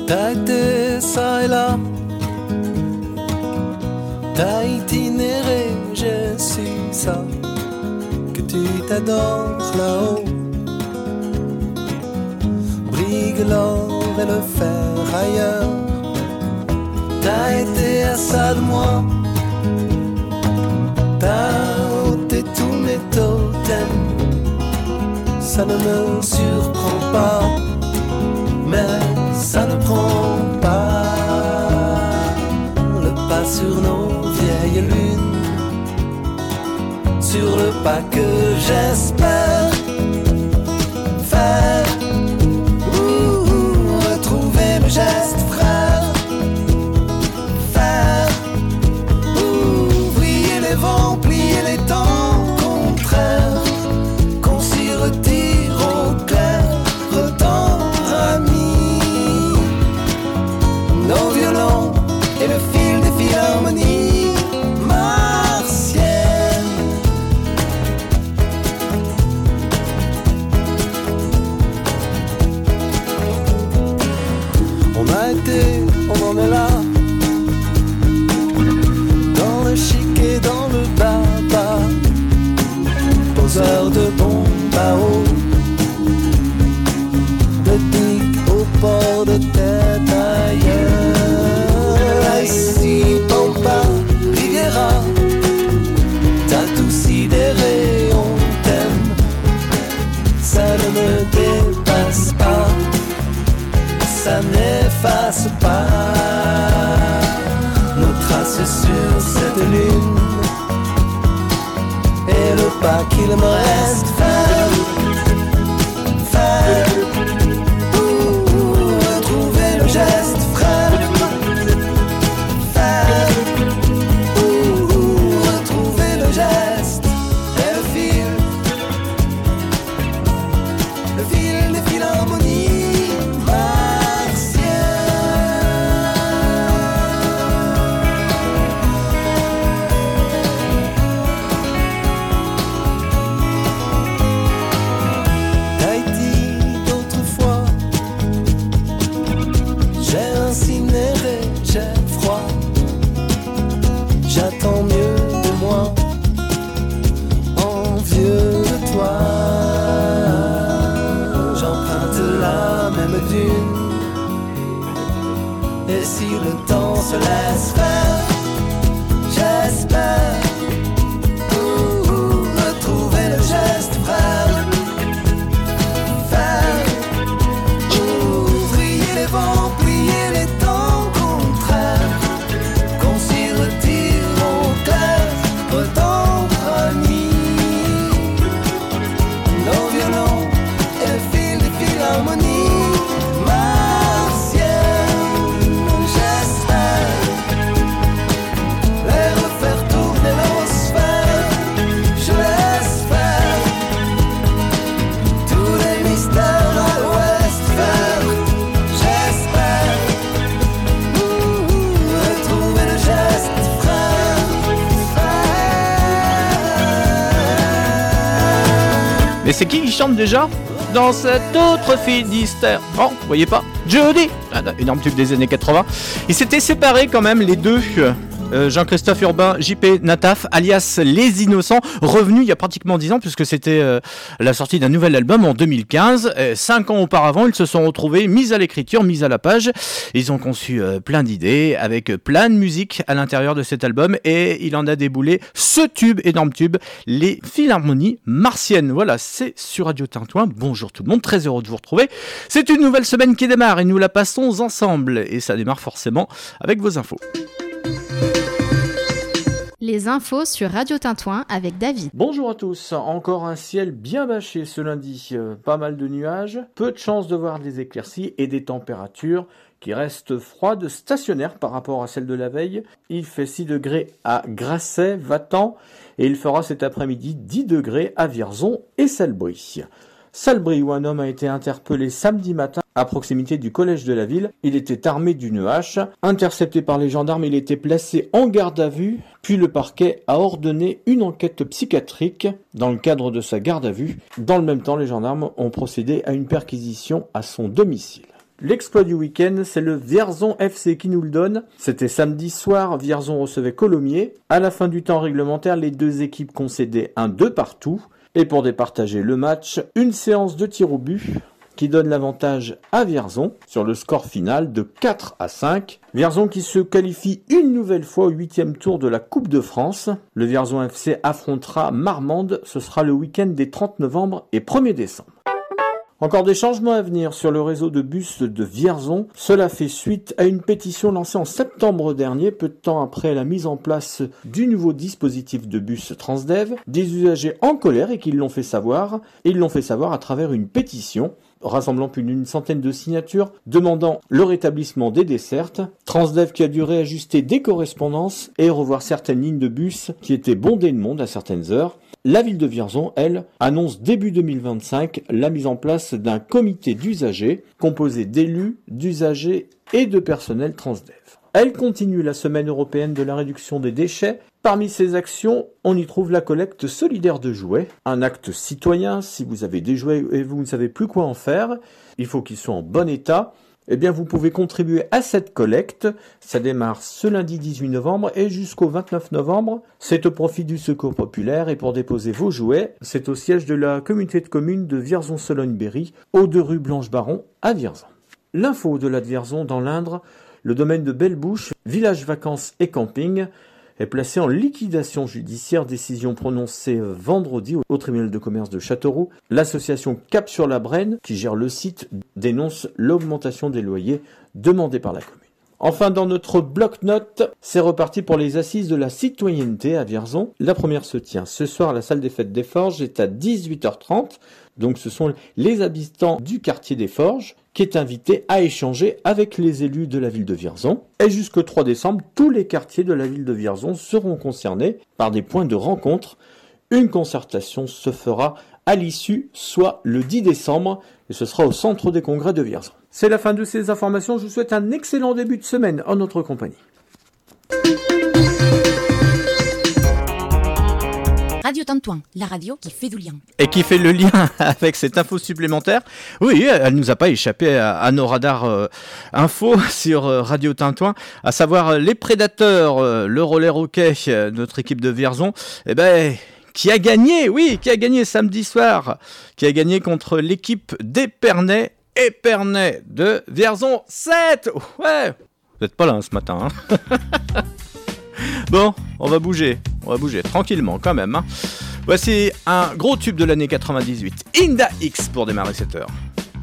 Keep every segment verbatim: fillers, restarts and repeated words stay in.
T'as été ça et là, t'as itinéré, je suis ça, que tu t'adores là-haut. Brigue l'or et le fer ailleurs, t'as été à ça de moi, t'as ôté tous mes totems. Ça ne me surprend pas, mais ça ne prend pas le pas sur nos vieilles lunes, sur le pas que j'espère faire. Ouh, ouh, retrouver le geste frère, faire. Ouh, vriller les vents, plier les temps contraires, qu'on s'y retire au clair, retendre amis nos violons et le fil des philharmonies martiennes. On a été, on en est là, dans le chic et dans le baba, poseur de bombes à eau, de digue au port de tête ailleurs. Ici, Pampa, Riviera, t'as tout sidéré, on t'aime, ça ne me dépasse pas, ça n'efface pas nos traces sur cette lune et le pas qu'il me reste faire, faire. Ouh, retrouver le geste frère, faire. Ouh, retrouver le geste et le fil, le fil des philharmonies martiennes. Tahiti d'autrefois, j'ai incinéré, j'ai froid, j'attends mieux de moi, envieux de toi. J'emprunte la même dune, et si le temps se laisse faire, j'espère ouh, ouh, retrouver le geste frère, faire. Ouh, vriller les vents, plier les temps contraires, qu'on s'y retire au clair, retendre amis nos violons et le fil des philharmonies martiennes. J'espère les refaire tourner l'osphère, je laisse faire tous les mystères à l'ouest faire. J'espère ouh, ouh, retrouver le geste frère, frère. Mais c'est qui qui chante déjà dans cet autre Finistère? Oh, vous voyez pas? Jody, un énorme tube des années quatre-vingts. Ils s'étaient séparés quand même les deux. Euh, Jean-Christophe Urbain, J P Nataf, alias Les Innocents, revenu il y a pratiquement dix ans puisque c'était euh, la sortie d'un nouvel album en deux mille quinze. Euh, cinq ans auparavant, ils se sont retrouvés mis à l'écriture, mis à la page. Ils ont conçu euh, plein d'idées avec euh, plein de musique à l'intérieur de cet album et il en a déboulé ce tube, énorme tube, les Philharmonies Martiennes. Voilà, c'est sur Radio Tintouin. Bonjour tout le monde, très heureux de vous retrouver. C'est une nouvelle semaine qui démarre et nous la passons ensemble et ça démarre forcément avec vos infos. Les infos sur Radio Tintouin avec David. Bonjour à tous, encore un ciel bien bâché ce lundi, euh, pas mal de nuages, peu de chances de voir des éclaircies et des températures qui restent froides, stationnaires par rapport à celles de la veille. Il fait six degrés à Grasset, Vatan et il fera cet après-midi dix degrés à Vierzon et Salbris. Salbris où un homme a été interpellé samedi matin à proximité du collège de la ville. Il était armé d'une hache. Intercepté par les gendarmes, il était placé en garde à vue. Puis le parquet a ordonné une enquête psychiatrique dans le cadre de sa garde à vue. Dans le même temps, les gendarmes ont procédé à une perquisition à son domicile. L'exploit du week-end, c'est le Vierzon F C qui nous le donne. C'était samedi soir, Vierzon recevait Colomiers. À la fin du temps réglementaire, les deux équipes concédaient un deux partout. Et pour départager le match, une séance de tir au but qui donne l'avantage à Vierzon sur le score final de quatre à cinq. Vierzon qui se qualifie une nouvelle fois au huitième tour de la Coupe de France. Le Vierzon F C affrontera Marmande, ce sera le week-end des trente novembre et premier décembre. Encore des changements à venir sur le réseau de bus de Vierzon. Cela fait suite à une pétition lancée en septembre dernier, peu de temps après la mise en place du nouveau dispositif de bus Transdev. Des usagers en colère et qui l'ont fait savoir. Et ils l'ont fait savoir à travers une pétition rassemblant plus d'une centaine de signatures, demandant le rétablissement des dessertes. Transdev qui a dû réajuster des correspondances et revoir certaines lignes de bus qui étaient bondées de monde à certaines heures. La ville de Vierzon, elle, annonce début deux mille vingt-cinq la mise en place d'un comité d'usagers composé d'élus, d'usagers et de personnel Transdev. Elle continue la semaine européenne de la réduction des déchets. Parmi ces actions, on y trouve la collecte solidaire de jouets, un acte citoyen. Si vous avez des jouets et vous ne savez plus quoi en faire, il faut qu'ils soient en bon état. Eh bien, vous pouvez contribuer à cette collecte. Ça démarre ce lundi dix-huit novembre et jusqu'au vingt-neuf novembre. C'est au profit du Secours Populaire et pour déposer vos jouets, c'est au siège de la communauté de communes de Vierzon-Sologne-Berry, au deux rue Blanche-Baron à Vierzon. L'info au-delà de Vierzon dans l'Indre, le domaine de Belle-Bouche, village vacances et camping, est placé en liquidation judiciaire, décision prononcée vendredi au tribunal de commerce de Châteauroux. L'association Cap sur la Brenne, qui gère le site, dénonce l'augmentation des loyers demandés par la commune. Enfin, dans notre bloc-notes, c'est reparti pour les assises de la citoyenneté à Vierzon. La première se tient ce soir à la salle des fêtes des Forges, c'est à dix-huit heures trente. Donc ce sont les habitants du quartier des Forges qui est invité à échanger avec les élus de la ville de Vierzon. Et jusqu'au trois décembre, tous les quartiers de la ville de Vierzon seront concernés par des points de rencontre. Une concertation se fera à l'issue, soit le dix décembre, et ce sera au centre des congrès de Vierzon. C'est la fin de ces informations, je vous souhaite un excellent début de semaine en notre compagnie. Radio Tintouin, la radio qui fait du lien. Et qui fait le lien avec cette info supplémentaire. Oui, elle nous a pas échappé à, à nos radars euh, info sur euh, Radio Tintouin, à savoir euh, les Prédateurs, euh, le roller hockey, euh, notre équipe de Vierzon, eh ben, qui a gagné, oui, qui a gagné samedi soir, qui a gagné contre l'équipe d'Épernay, Épernay de Vierzon sept. Ouais, vous n'êtes pas là hein, ce matin. Hein. Bon, on va bouger, on va bouger tranquillement quand même. Hein. Voici un gros tube de l'année quatre-vingt-dix-huit, Inda X pour démarrer cette heure.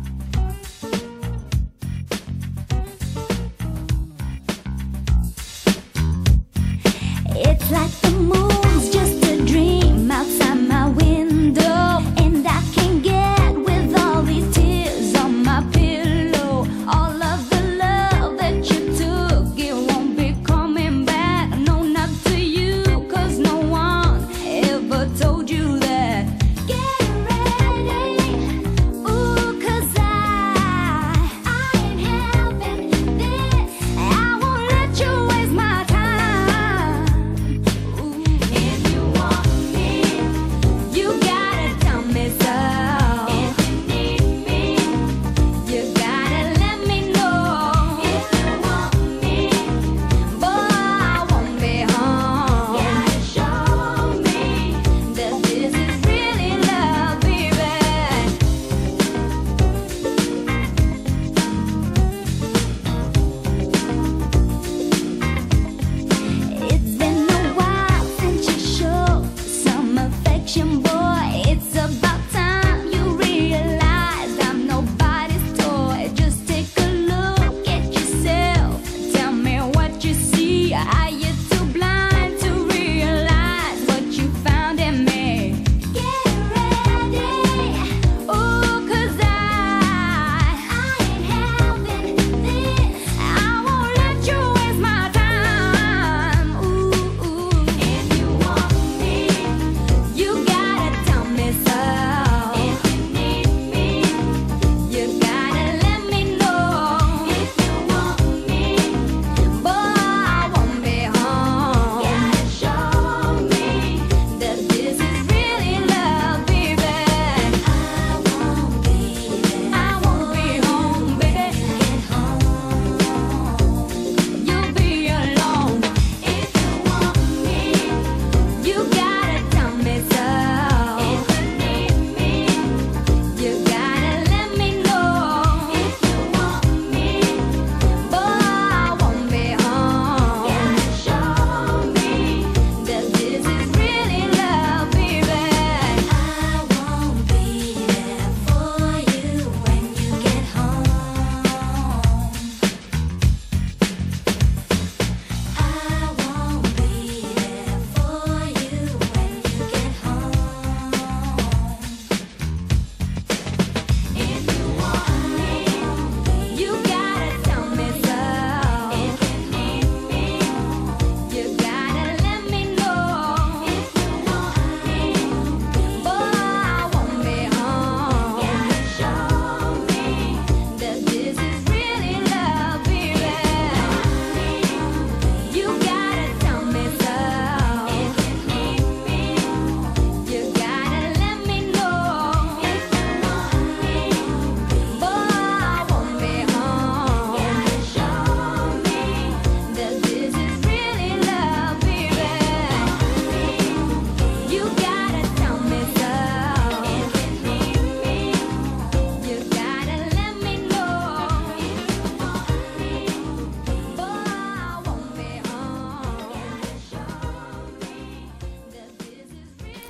It's like the moon's just a dream outside my window, and I can't get with all these tears on my pillow. All of the love that you took, it won't be coming back. No, not to you, cause no one ever told you that. Get ready, ooh, cause I, I ain't having this. I won't let you waste my time. Ooh.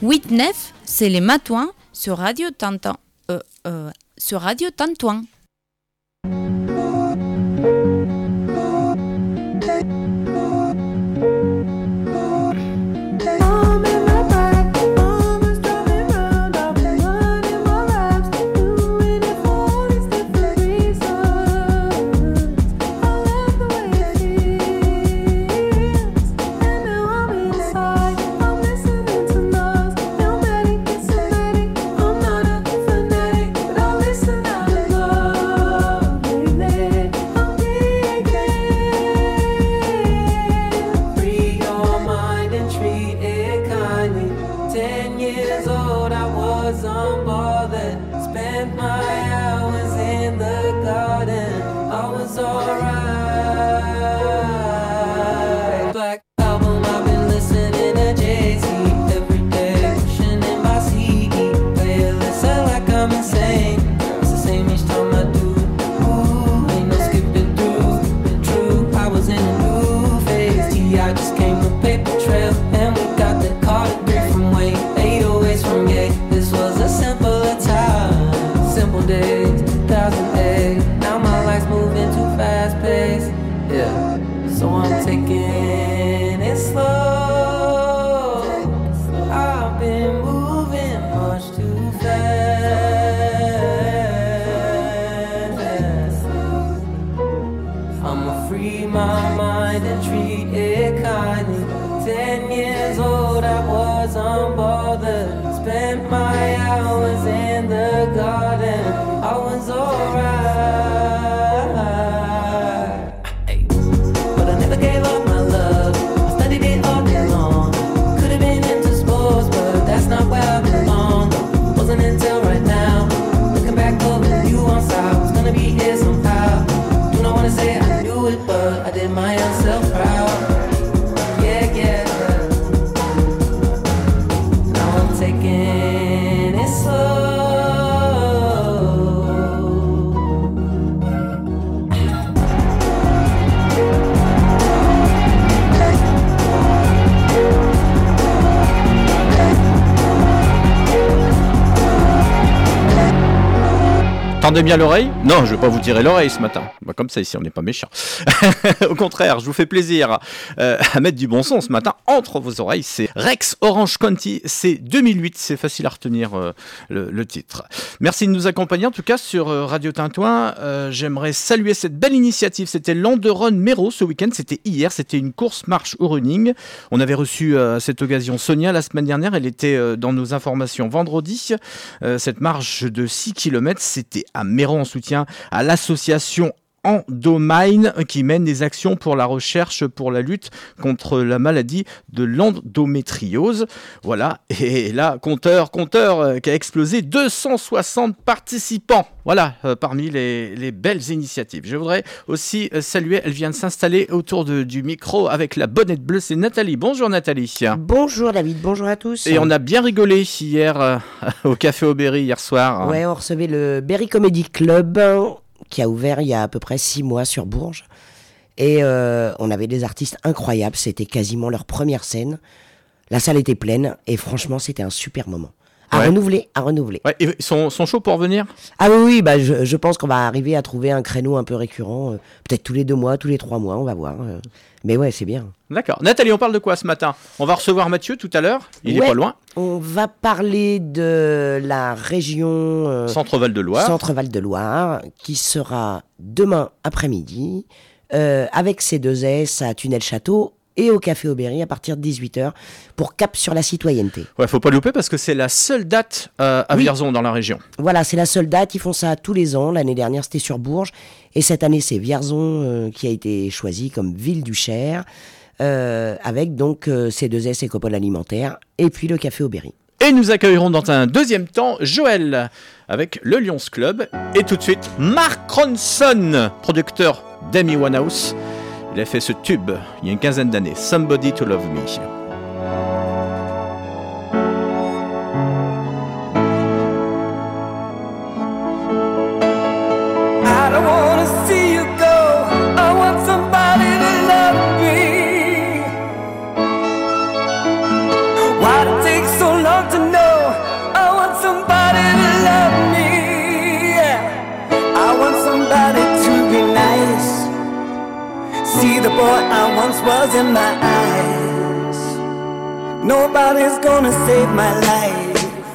huit neuf, c'est les Matouins sur Radio Tintin. Euh, euh, sur Radio Tintoin. Tendez bien l'oreille. Non, je vais pas vous tirer l'oreille ce matin. Bah, comme ça ici, on n'est pas méchant. Au contraire, je vous fais plaisir euh, à mettre du bon son ce matin entre vos oreilles. C'est Rex Orange County, c'est deux mille huit. C'est facile à retenir euh, le, le titre. Merci de nous accompagner en tout cas sur euh, Radio Tintoin. Euh, j'aimerais saluer cette belle initiative. C'était l'Anderun Méro ce week-end. C'était hier. C'était une course marche au running. On avait reçu euh, à cette occasion Sonia la semaine dernière. Elle était euh, dans nos informations vendredi. Euh, cette marche de six kilomètres, c'était à Méro en soutien à l'association Endomine qui mène des actions pour la recherche pour la lutte contre la maladie de l'endométriose. Voilà, et là, compteur, compteur euh, qui a explosé, deux cent soixante participants. Voilà, euh, parmi les, les belles initiatives. Je voudrais aussi euh, saluer, elle vient de s'installer autour de, du micro avec la bonnette bleue, c'est Nathalie. Bonjour Nathalie. Bonjour David, bonjour à tous. Et on a bien rigolé hier euh, au Café au Berry hier soir. Ouais, on recevait le Berry Comedy Club qui a ouvert il y a à peu près six mois sur Bourges. Et euh, on avait des artistes incroyables, c'était quasiment leur première scène. La salle était pleine et franchement, c'était un super moment. À ouais. renouveler, à renouveler. Ouais, ils sont, sont chauds pour venir ? Ah oui, oui bah je, je pense qu'on va arriver à trouver un créneau un peu récurrent. Euh, peut-être tous les deux mois, tous les trois mois, on va voir. Euh, mais ouais, c'est bien. D'accord. Nathalie, on parle de quoi ce matin ? On va recevoir Mathieu tout à l'heure. Il ouais, est pas loin. On va parler de la région... Euh, Centre-Val de Loire. Centre-Val de Loire, qui sera demain après-midi, euh, avec C deux S à Tunnel-Château, et au Café au Berry à partir de dix-huit heures pour Cap sur la citoyenneté. Ouais, faut pas louper parce que c'est la seule date euh, à oui. Vierzon dans la région. Voilà, c'est la seule date, ils font ça tous les ans. L'année dernière, c'était sur Bourges et cette année, c'est Vierzon euh, qui a été choisi comme ville du Cher euh, avec donc euh, C deux S Écopole Alimentaire et puis le Café au Berry. Et nous accueillerons dans un deuxième temps Joël avec le Lions Club et tout de suite Mark Ronson, producteur d'Amy Winehouse. Il a fait ce tube il y a une quinzaine d'années, Somebody to Love Me. I don't wanna see you go. I want somebody to love me. Why did it take so long to boy I once was in my eyes. Nobody's gonna save my life.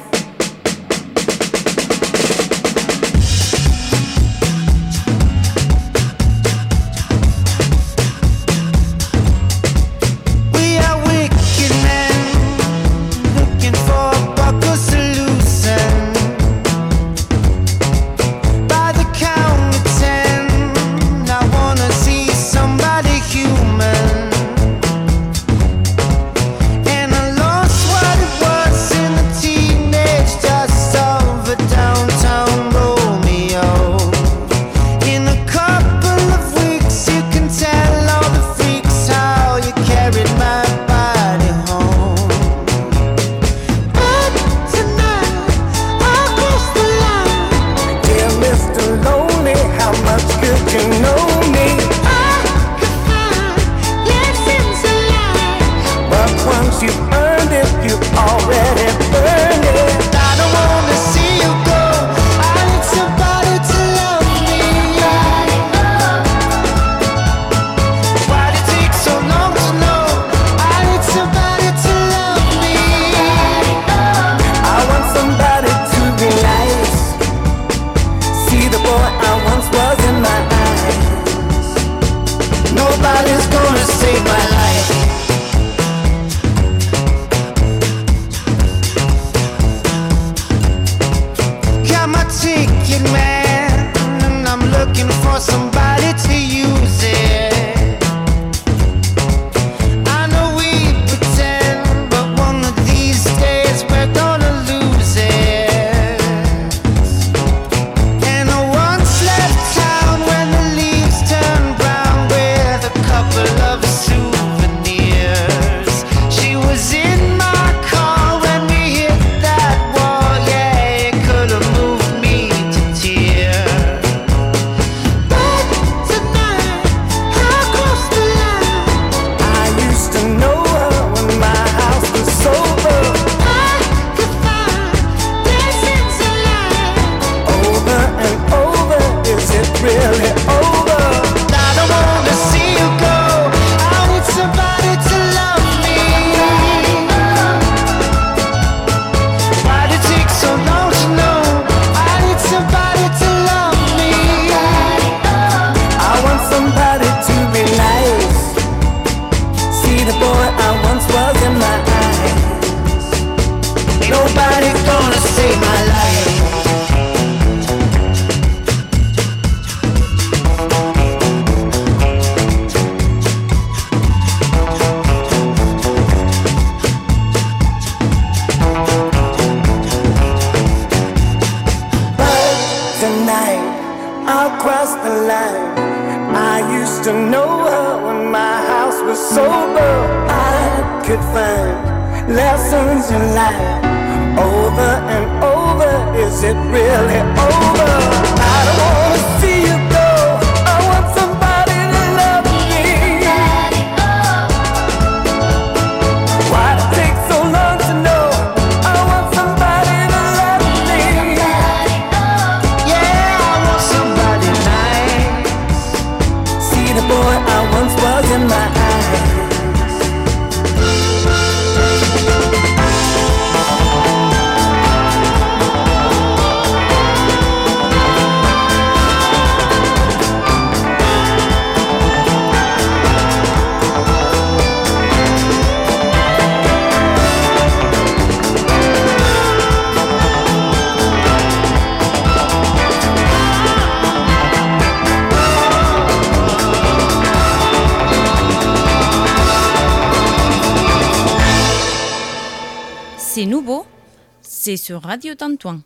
C'est nouveau, c'est sur Radio Tintouin.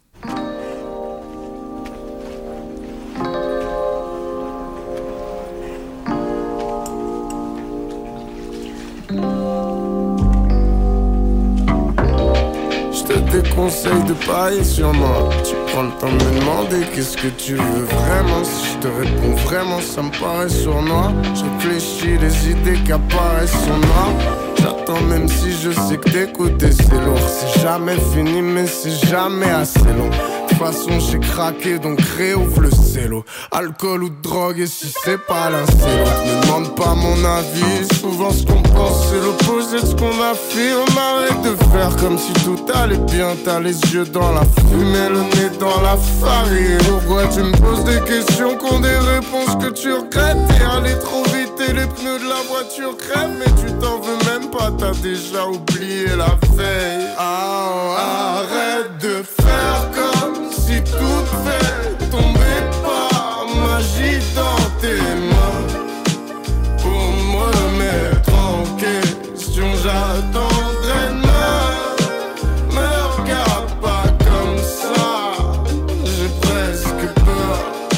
Je te déconseille de parier sur moi. Tu prends le temps de me demander qu'est-ce que tu veux vraiment. Si je te réponds vraiment, ça me paraît sournois. Je réfléchis, les idées qui apparaissent sont noires. J'attends même si je sais que t'écouter c'est lourd. C'est jamais fini mais c'est jamais assez long. De toute façon j'ai craqué donc réouvre le cello. Alcool ou drogue et si c'est pas l'un c'est l'autre. Me demande pas mon avis, souvent ce qu'on pense c'est l'opposé de ce qu'on affirme. Arrête de faire comme si tout allait bien. T'as les yeux dans la fumée, le nez dans la farine. Pourquoi tu me poses des questions qu'ont des réponses que tu regrettes? T'es allé trop vite et les pneus de la voiture crèvent. Mais tu t'en veux même pas, t'as déjà oublié la veille. Ah, arrête de faire comme si tout fait tomber par magie dans tes mains. Pour me remettre en question, j'attendrai demain. Me regarde pas comme ça, j'ai presque peur.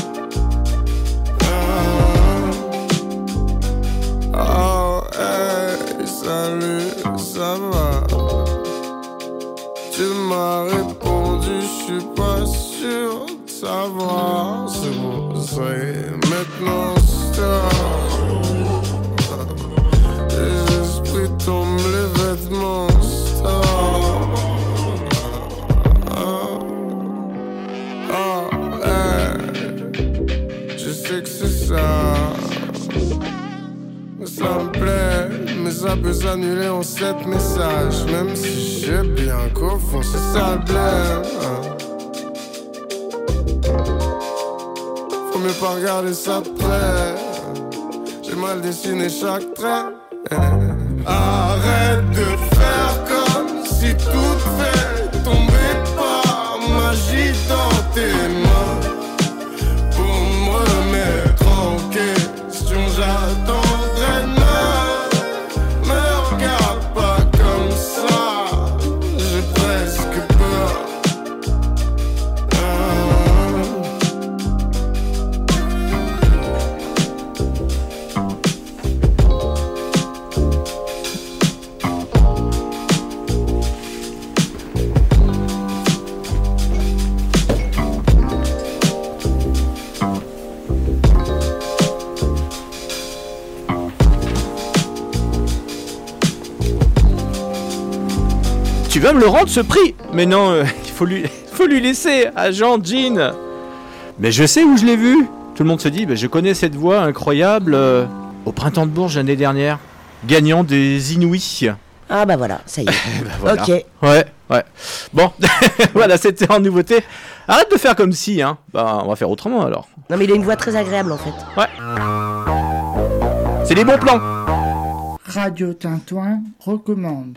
Ah, oh, hey, salut, ça va? Tu m'as répondu, je suis pas sûr de savoir. C'est bon, ça y est, maintenant stop. Les esprits tombent, les vêtements stop. Oh, hey, je sais que c'est ça. Ça me plaît, mais ça peut s'annuler en sept messages. Même si j'ai bien qu'au fond c'est ça le blême. Faut mieux pas regarder ça de près. J'ai mal dessiné chaque trait. Arrête de faire comme si tout fait tomber par magie dans tes mains. Pour me remettre en question, j'attends. Tu vas me le rendre ce prix? Mais non, euh, il faut lui, faut lui laisser à Jean Jean. Mais je sais où je l'ai vu. Tout le monde se dit, bah, je connais cette voix incroyable euh, au printemps de Bourges l'année dernière, gagnant des Inouïs. Ah bah voilà, ça y est. bah voilà. Ok. Ouais, ouais. Bon, voilà, c'était en nouveauté. Arrête de faire comme si, hein. Bah, on va faire autrement alors. Non mais il a une voix très agréable en fait. Ouais. C'est les bons plans. Radio Tintouin recommande.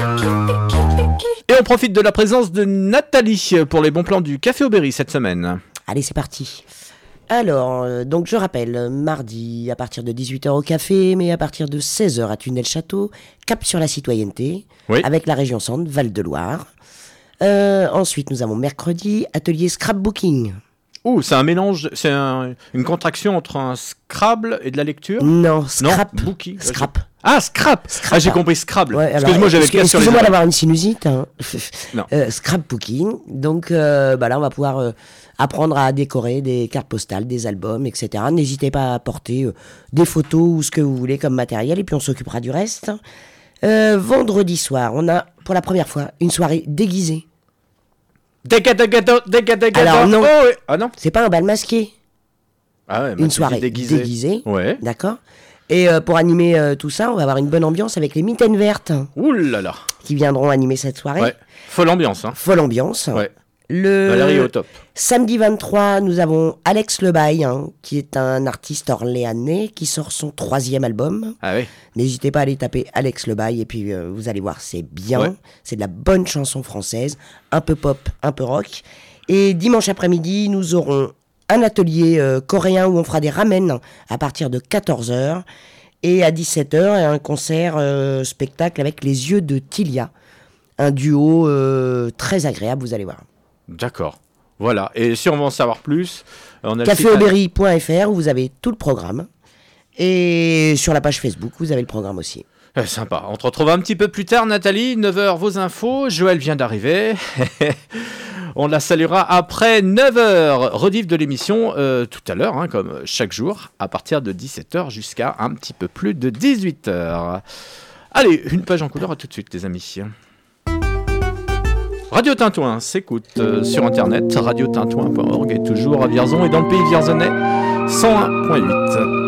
Et on profite de la présence de Nathalie pour les bons plans du Café au Berry cette semaine. Allez, c'est parti. Alors, euh, donc je rappelle, mardi à partir de dix-huit heures au café, mais à partir de seize heures à Tunnel-Château, cap sur la citoyenneté, oui. avec la région Centre, Val-de-Loire. Euh, ensuite, nous avons mercredi, atelier scrapbooking. Ouh, c'est un mélange, c'est un, une contraction entre un Scrabble et de la lecture? Non, scrap. Non, bookie. Scrap. Ah, scrap. Scrap. Ah, j'ai compris Scrabble. Ouais, Excuse-moi, j'avais excuse, le sur les Excusez-moi d'avoir une sinusite. Hein. Non. Euh, scrapbooking. Donc euh, bah là, on va pouvoir euh, apprendre à décorer des cartes postales, des albums, et cetera. N'hésitez pas à apporter euh, des photos ou ce que vous voulez comme matériel, et puis on s'occupera du reste. Euh, vendredi soir, on a pour la première fois une soirée déguisée. Alors non, oh, ouais. Ah non, c'est pas un bal masqué. Ah ouais, une soirée déguisée. déguisée. Ouais. D'accord. Et euh, pour animer euh, tout ça, on va avoir une bonne ambiance avec les mitaines vertes. Ouh là là. Qui viendront animer cette soirée. Ouais. Folle ambiance, hein. Folle ambiance. Ouais. Le Valérie au top. Samedi vingt-trois, nous avons Alex Lebaille, hein, qui est un artiste orléanais qui sort son troisième album. Ah oui. N'hésitez pas à aller taper Alex Lebaille et puis euh, vous allez voir, c'est bien. Ouais. C'est de la bonne chanson française, un peu pop, un peu rock. Et dimanche après-midi, nous aurons un atelier euh, coréen où on fera des ramen à partir de quatorze heures. Et à dix-sept heures, un concert euh, spectacle avec Les Yeux de Tilia. Un duo euh, très agréable, vous allez voir. D'accord. Voilà. Et si on veut en savoir plus, on a café au berry point f r où vous avez tout le programme. Et sur la page Facebook, vous avez le programme aussi. Eh, sympa. On te retrouve un petit peu plus tard, Nathalie. neuf heures, vos infos. Joël vient d'arriver. On la saluera après neuf heures. Rediff de l'émission euh, tout à l'heure, hein, comme chaque jour, à partir de dix-sept heures jusqu'à un petit peu plus de dix-huit heures. Allez, une page en couleur, à tout de suite les amis. Radio Tintouin s'écoute euh, sur internet, radio tintouin point org et toujours à Vierzon et dans le pays vierzonais, cent un point huit.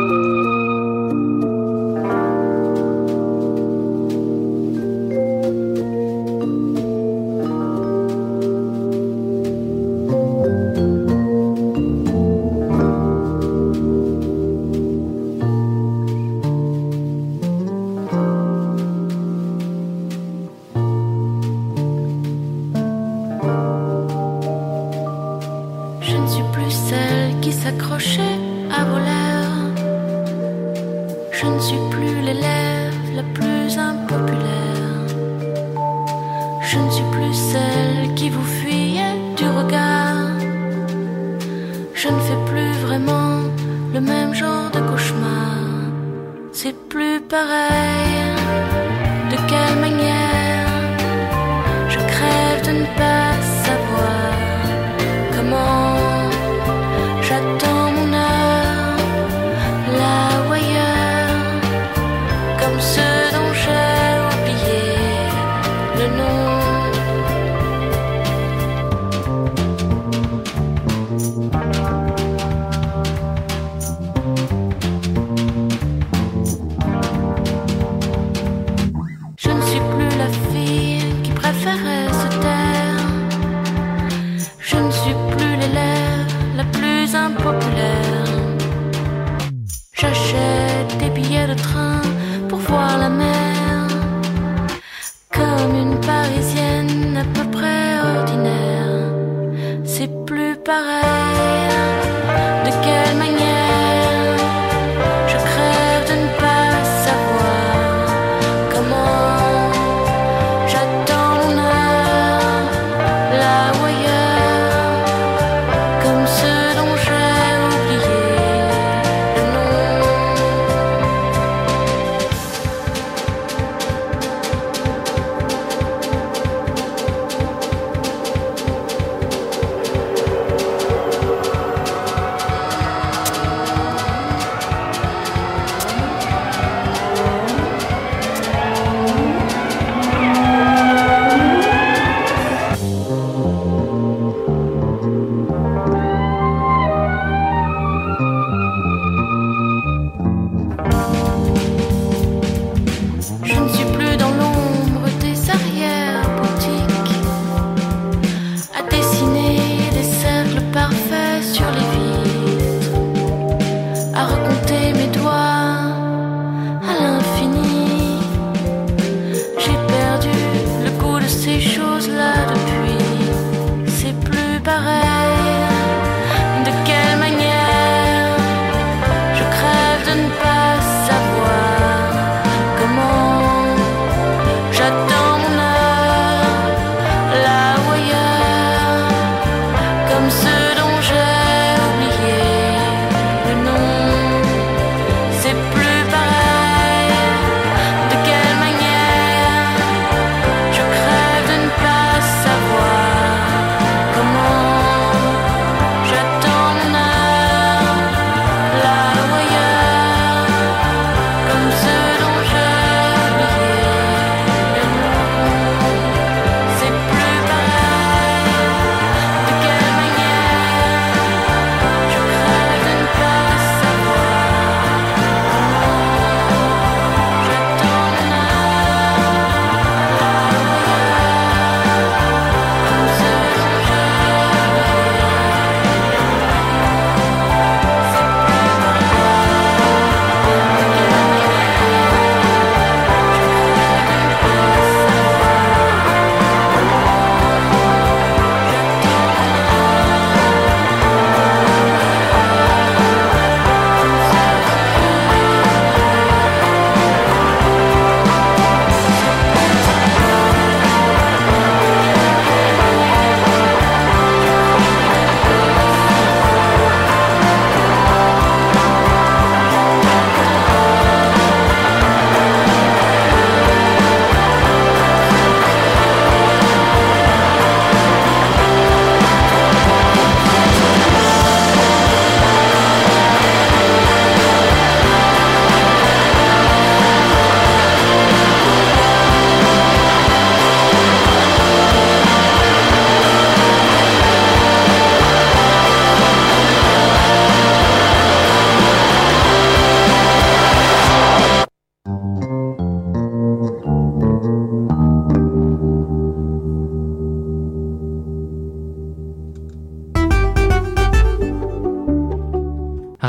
Parisienne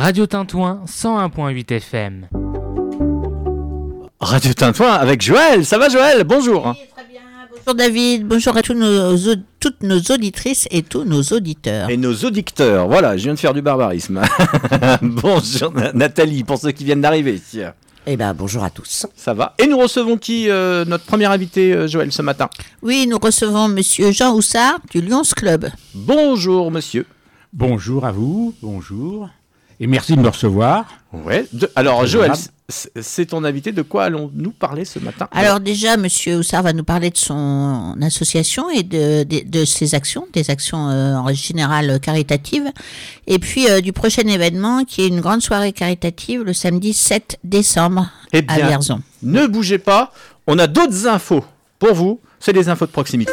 Radio Tintouin, cent un virgule huit F M. Radio Tintouin avec Joël. Ça va Joël? Bonjour. Oui, très bien. Bonjour David, bonjour à tous nos, toutes nos auditrices et tous nos auditeurs. Et nos auditeurs, voilà, je viens de faire du barbarisme. Bonjour Nathalie, pour ceux qui viennent d'arriver ici. Eh bien, bonjour à tous. Ça va. Et nous recevons qui, euh, notre premier invité, euh, Joël, ce matin? Oui, nous recevons monsieur Jean Houssard du Lions Club. Bonjour monsieur. Bonjour à vous, bonjour. Et merci de me recevoir. Ouais. De, alors Joël, c'est ton invité. De quoi allons-nous parler ce matin? Alors déjà, monsieur Houssard va nous parler de son association et de, de, de ses actions, des actions euh, en général caritatives. Et puis euh, du prochain événement qui est une grande soirée caritative le samedi sept décembre eh bien, à Vierzon. Ne bougez pas, on a d'autres infos pour vous. C'est des infos de proximité.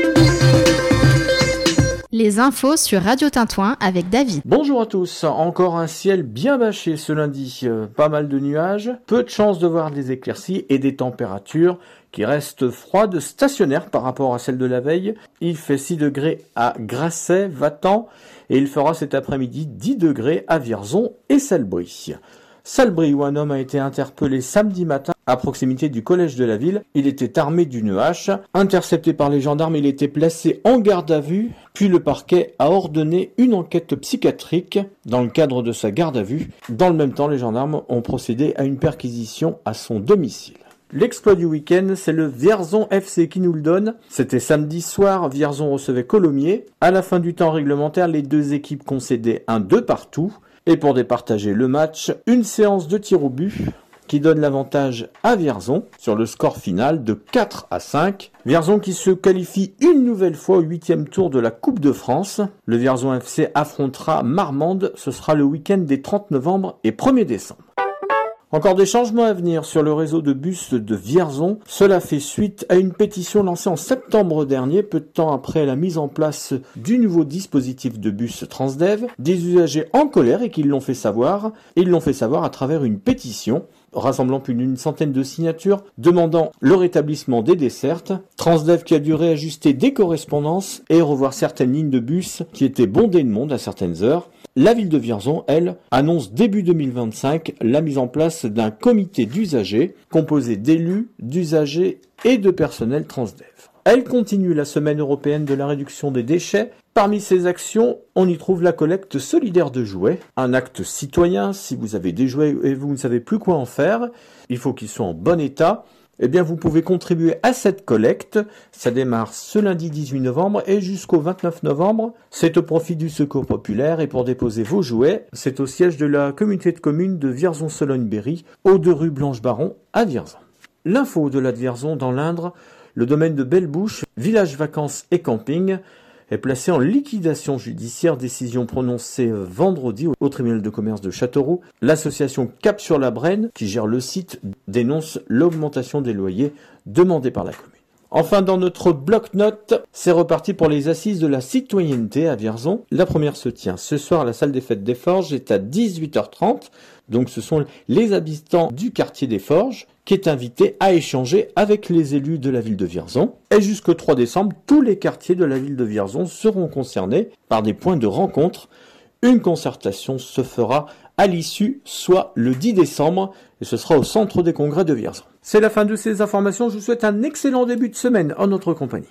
Les infos sur Radio Tintouin avec David. Bonjour à tous, encore un ciel bien bâché ce lundi, euh, pas mal de nuages, peu de chances de voir des éclaircies et des températures qui restent froides, stationnaires par rapport à celles de la veille. Il fait six degrés à Grasset, Vatan, et il fera cet après-midi dix degrés à Vierzon et Salbris. Salbris, où un homme a été interpellé samedi matin à proximité du collège de la ville. Il était armé d'une hache. Intercepté par les gendarmes, il était placé en garde à vue. Puis le parquet a ordonné une enquête psychiatrique dans le cadre de sa garde à vue. Dans le même temps, les gendarmes ont procédé à une perquisition à son domicile. L'exploit du week-end, c'est le Vierzon F C qui nous le donne. C'était samedi soir, Vierzon recevait Colomiers. À la fin du temps réglementaire, les deux équipes concédaient un deux partout. Et pour départager le match, une séance de tir au but qui donne l'avantage à Vierzon sur le score final de quatre à cinq. Vierzon qui se qualifie une nouvelle fois au huitième tour de la Coupe de France. Le Vierzon F C affrontera Marmande, ce sera le week-end des trente novembre et premier décembre. Encore des changements à venir sur le réseau de bus de Vierzon. Cela fait suite à une pétition lancée en septembre dernier, peu de temps après la mise en place du nouveau dispositif de bus Transdev. Des usagers en colère et qui l'ont fait savoir. Et ils l'ont fait savoir à travers une pétition rassemblant plus d'une centaine de signatures, demandant le rétablissement des dessertes. Transdev qui a dû réajuster des correspondances et revoir certaines lignes de bus qui étaient bondées de monde à certaines heures. La ville de Vierzon, elle, annonce début deux mille vingt-cinq la mise en place d'un comité d'usagers composé d'élus, d'usagers et de personnel Transdev. Elle continue la semaine européenne de la réduction des déchets. Parmi ces actions, on y trouve la collecte solidaire de jouets, un acte citoyen. Si vous avez des jouets et vous ne savez plus quoi en faire, il faut qu'ils soient en bon état. Eh bien, vous pouvez contribuer à cette collecte. Ça démarre ce lundi dix-huit novembre et jusqu'au vingt-neuf novembre. C'est au profit du Secours Populaire et pour déposer vos jouets, c'est au siège de la communauté de communes de Vierzon-Sologne-Berry, au deux rue Blanche-Baron à Vierzon. L'info au-delà de Vierzon dans l'Indre, le domaine de Bellebouche, village vacances et camping, est placé en liquidation judiciaire, décision prononcée vendredi au tribunal de commerce de Châteauroux. L'association Cap sur la Brenne, qui gère le site, dénonce l'augmentation des loyers demandés par la commune. Enfin, dans notre bloc-notes, c'est reparti pour les assises de la citoyenneté à Vierzon. La première se tient ce soir à la salle des fêtes des Forges, c'est à dix-huit heures trente. Donc ce sont les habitants du quartier des Forges qui est invité à échanger avec les élus de la ville de Vierzon. Et jusqu'au trois décembre, tous les quartiers de la ville de Vierzon seront concernés par des points de rencontre. Une concertation se fera à l'issue, soit le dix décembre, et ce sera au centre des congrès de Vierzon. C'est la fin de ces informations, je vous souhaite un excellent début de semaine en notre compagnie.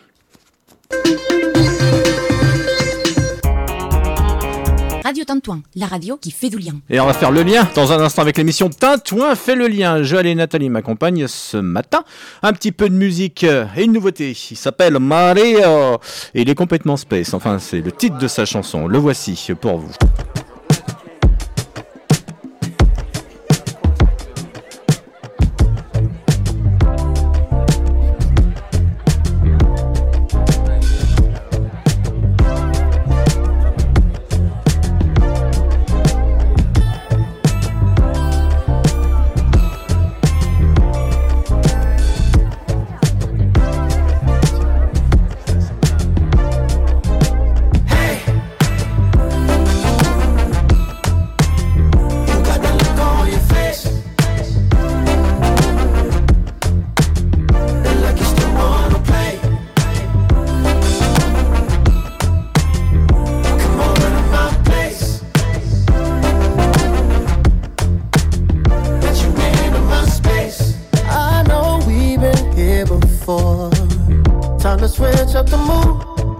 Radio Tintouin, la radio qui fait du lien. Et on va faire le lien dans un instant avec l'émission Tintouin fait le lien. Joël et Nathalie m'accompagnent ce matin. Un petit peu de musique et une nouveauté. Il s'appelle Mario et il est complètement space. Enfin, c'est le titre de sa chanson. Le voici pour vous. Hey! to switch up the mood.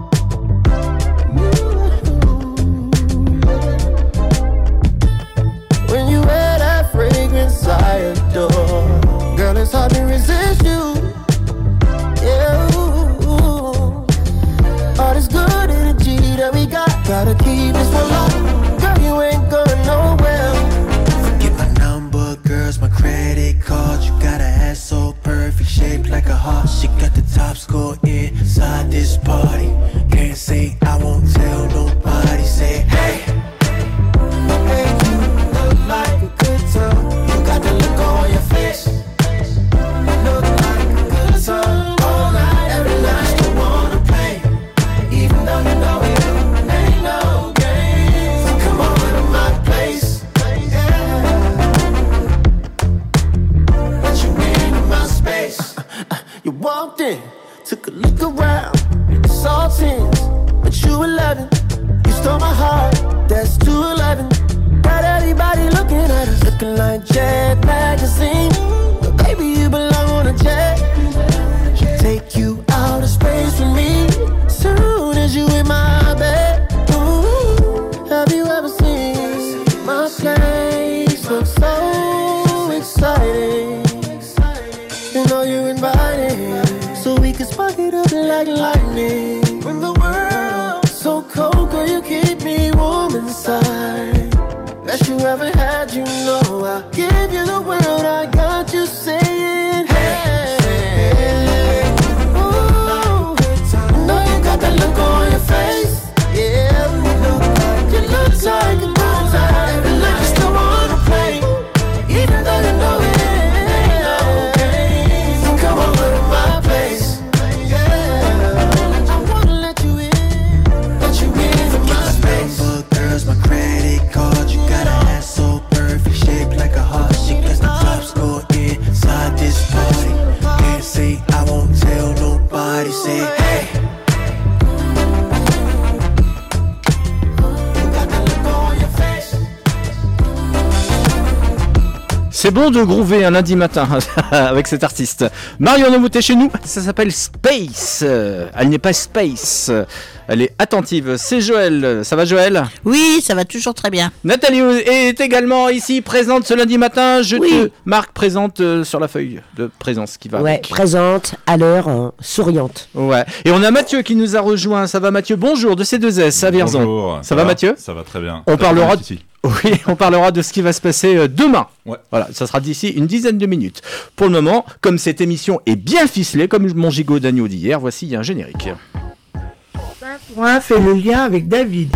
When you wear that fragrance I adore, girl, it's hard to resist you. Yeah, all this good energy that we got, gotta keep this one long. Girl, you ain't going nowhere. Forget my number, girls, my credit card. You got an ass so perfect, shaped like a heart. She got the top score inside this party. Can't say I won't tell nobody. Say hey, hey, you look like a good time. You got the look on your face. Look like a good time. All night, every night, you wanna play. Even though you know it ain't no game. So come over to my place. Yeah. Let you into my space. You walked in, took a look around. It's all tens, but you eleven. You stole my heart, that's two eleven. Got everybody looking at us, looking like Jet Magazine. But baby, you belong on a jet. Take you out of space with me. Soon as you in my bed. Ooh, have you ever seen my place? Looks so exciting. You know you're invited, so we can spark it up like lightning. When the world's so cold, girl, you keep me warm inside. Best you ever had, you know I give you the world. I got you saying hey, hey. Ooh, I know you got that look on your face. Yeah, you look like you look like a bullseye. Every night you still wanna play, even though you know it ain't no game. So come over to my place. Yeah, I wanna let you in, let you in from my space. Girls, my credit card, you got an ass so perfect, shaped like a heart. She gets the top score inside this party. Can't say I won't tell nobody. Say hey, you got that look on your face. C'est bon de groover un lundi matin avec cet artiste. Marion Novout est chez nous, ça s'appelle Space. Euh, Elle n'est pas Space, elle est attentive. C'est Joël, ça va Joël? Oui, ça va toujours très bien. Nathalie est également ici présente ce lundi matin. Je Oui. te marque présente euh, sur la feuille de présence qui va Ouais, avec. présente, à l'heure, hein, souriante. Ouais. Et on a Mathieu qui nous a rejoint. Ça va Mathieu? Bonjour de C deux S à Vierzon. Bonjour. Ça, va, Mathieu? Ça va très bien. On Très parlera bien, de... ici. Oui, on parlera de ce qui va se passer euh, demain. Ouais. Voilà, ça sera d'ici une dizaine de minutes. Pour le moment, comme cette émission est bien ficelée, comme mon gigot d'agneau d'hier, voici un générique. Point fait le lien avec David.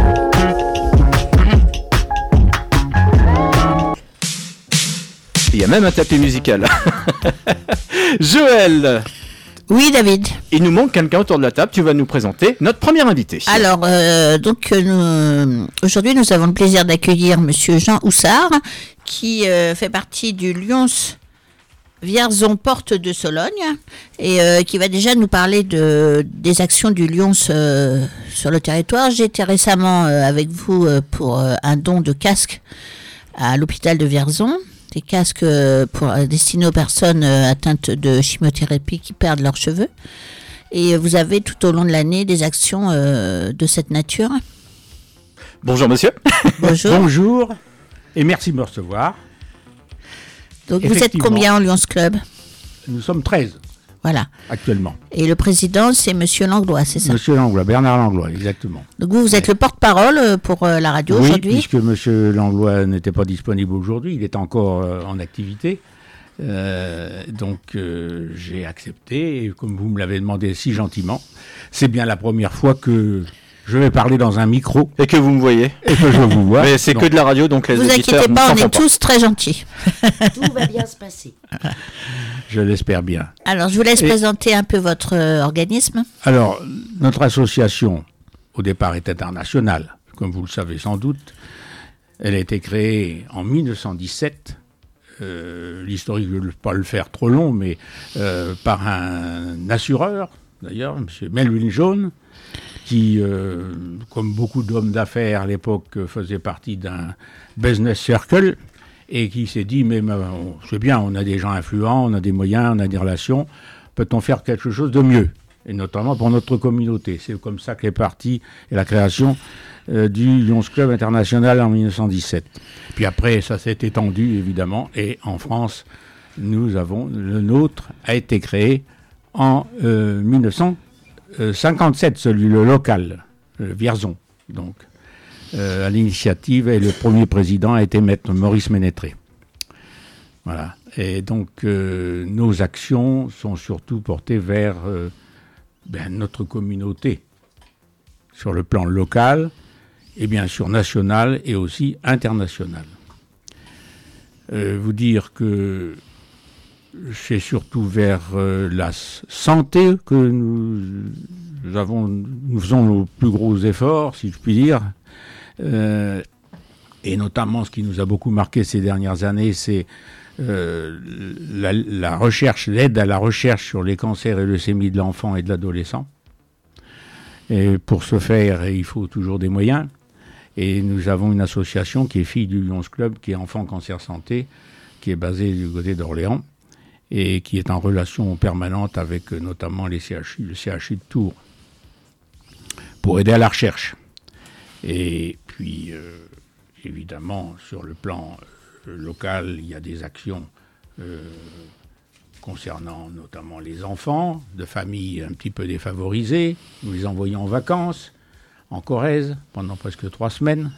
Il y a même un tapis musical. Joël. Oui, David. Il nous manque quelqu'un autour de la table. Tu vas nous présenter notre premier invité. Alors, euh, donc, euh, nous, aujourd'hui, nous avons le plaisir d'accueillir Monsieur Jean Houssard, qui euh, fait partie du Lyons Vierzon Porte de Sologne, et euh, qui va déjà nous parler de, des actions du Lyons euh, sur le territoire. J'ai été récemment euh, avec vous euh, pour euh, un don de casques à l'hôpital de Vierzon. Des casques pour, destinés aux personnes atteintes de chimiothérapie qui perdent leurs cheveux. Et vous avez tout au long de l'année des actions euh, de cette nature. Bonjour monsieur. Bonjour. Bonjour et merci de me recevoir. Donc vous êtes combien en Lyons Club? Nous sommes treize. Voilà. Actuellement. Et le président, c'est Monsieur Langlois, c'est ça? Monsieur Langlois, Bernard Langlois, exactement. Donc vous, vous êtes ouais. le porte-parole pour euh, la radio oui, aujourd'hui? Oui, puisque Monsieur Langlois n'était pas disponible aujourd'hui, il est encore euh, en activité. Euh, donc euh, j'ai accepté, et comme vous me l'avez demandé si gentiment, c'est bien la première fois que je vais parler dans un micro. Et que vous me voyez. Et que je vous vois. Mais c'est donc, que de la radio, donc les vous auditeurs inquiétez pas, on est pas. tous très gentils. Tout va bien se passer. Je l'espère bien. Alors, je vous laisse et... présenter un peu votre euh, organisme. Alors, notre association, au départ, est internationale, comme vous le savez sans doute. Elle a été créée en mille neuf cent dix-sept. Euh, l'historique, je ne vais pas le faire trop long, mais euh, par un assureur, d'ailleurs, M. Melvin Jones, qui, euh, comme beaucoup d'hommes d'affaires à l'époque, faisait partie d'un business circle, et qui s'est dit, mais c'est bien, on a des gens influents, on a des moyens, on a des relations, peut-on faire quelque chose de mieux? et notamment pour notre communauté. C'est comme ça qu'est partie la création euh, du Lions Club International en mille neuf cent dix-sept. Puis après, ça s'est étendu, évidemment, et en France, nous avons, le nôtre a été créé en euh, mille neuf cent cinquante-sept, celui le local, le Vierzon, donc, euh, à l'initiative, et le premier président a été maître Maurice Ménétré. Voilà. Et donc, euh, nos actions sont surtout portées vers euh, ben, notre communauté, sur le plan local, et bien sûr national, et aussi international. Euh, vous dire que c'est surtout vers euh, la santé que nous, nous, avons, nous faisons nos plus gros efforts, si je puis dire. Euh, et notamment, ce qui nous a beaucoup marqué ces dernières années, c'est euh, la, la recherche, l'aide à la recherche sur les cancers et leucémies de l'enfant et de l'adolescent. Et pour ce faire, il faut toujours des moyens. Et nous avons une association qui est fille du Lions Club, qui est Enfants Cancer Santé, qui est basée du côté d'Orléans, et qui est en relation permanente avec euh, notamment les C H U, le C H U de Tours, pour aider à la recherche. Et puis, euh, évidemment, sur le plan euh, local, il y a des actions euh, concernant notamment les enfants de familles un petit peu défavorisées. Nous les envoyons en vacances, en Corrèze, pendant presque trois semaines,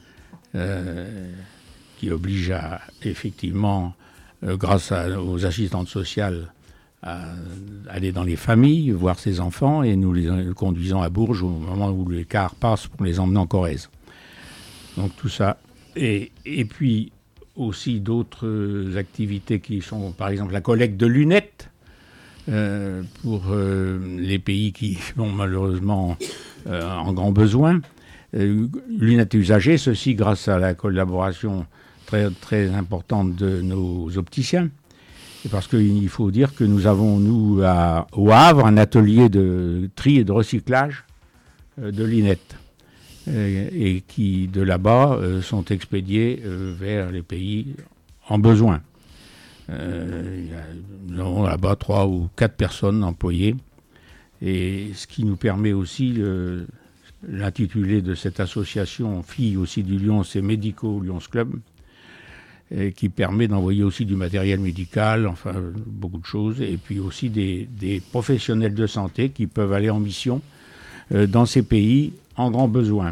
euh, qui oblige à, effectivement, Euh, grâce à, aux assistantes sociales, à, à aller dans les familles, voir ses enfants, et nous les euh, conduisons à Bourges au moment où les cars passent pour les emmener en Corrèze. Donc tout ça. Et, et puis aussi d'autres activités qui sont, par exemple, la collecte de lunettes euh, pour euh, les pays qui sont malheureusement euh, en grand besoin. Euh, lunettes usagées, ceci grâce à la collaboration très, très importante de nos opticiens. Et parce qu'il faut dire que nous avons, nous, à, au Havre, un atelier de tri et de recyclage euh, de lunettes. Euh, et qui, de là-bas, euh, sont expédiés euh, vers les pays en besoin. Euh, il y a, nous avons là-bas trois ou quatre personnes employées. Et ce qui nous permet aussi, euh, l'intitulé de cette association, fille aussi du Lions, c'est Médico Lions Club, et qui permet d'envoyer aussi du matériel médical, enfin beaucoup de choses, et puis aussi des, des professionnels de santé qui peuvent aller en mission euh, dans ces pays en grand besoin.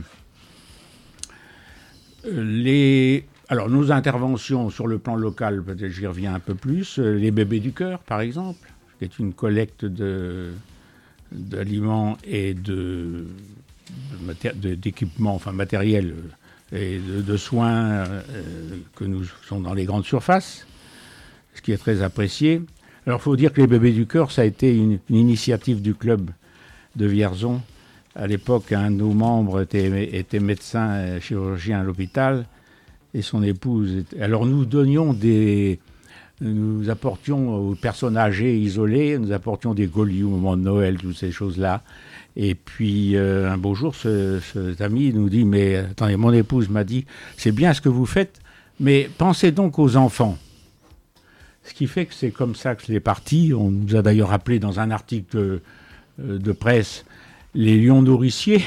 Les, alors nos interventions sur le plan local, peut-être j'y reviens un peu plus, euh, les bébés du cœur par exemple, qui est une collecte de, d'aliments et de, de, de, d'équipements, enfin matériel, et de, de soins euh, que nous sont dans les grandes surfaces, ce qui est très apprécié. Alors il faut dire que les bébés du cœur, ça a été une, une initiative du club de Vierzon. À l'époque, un de nos membres était, était médecin, euh, chirurgien à l'hôpital, et son épouse était... Alors nous donnions des... Nous apportions aux personnes âgées isolées, nous apportions des colis au moment de Noël, toutes ces choses-là. Et puis, euh, un beau jour, ce, cet ami nous dit, mais attendez, mon épouse m'a dit, c'est bien ce que vous faites, mais pensez donc aux enfants. Ce qui fait que c'est comme ça que c'est parti. On nous a d'ailleurs rappelé dans un article euh, de presse les lions nourriciers,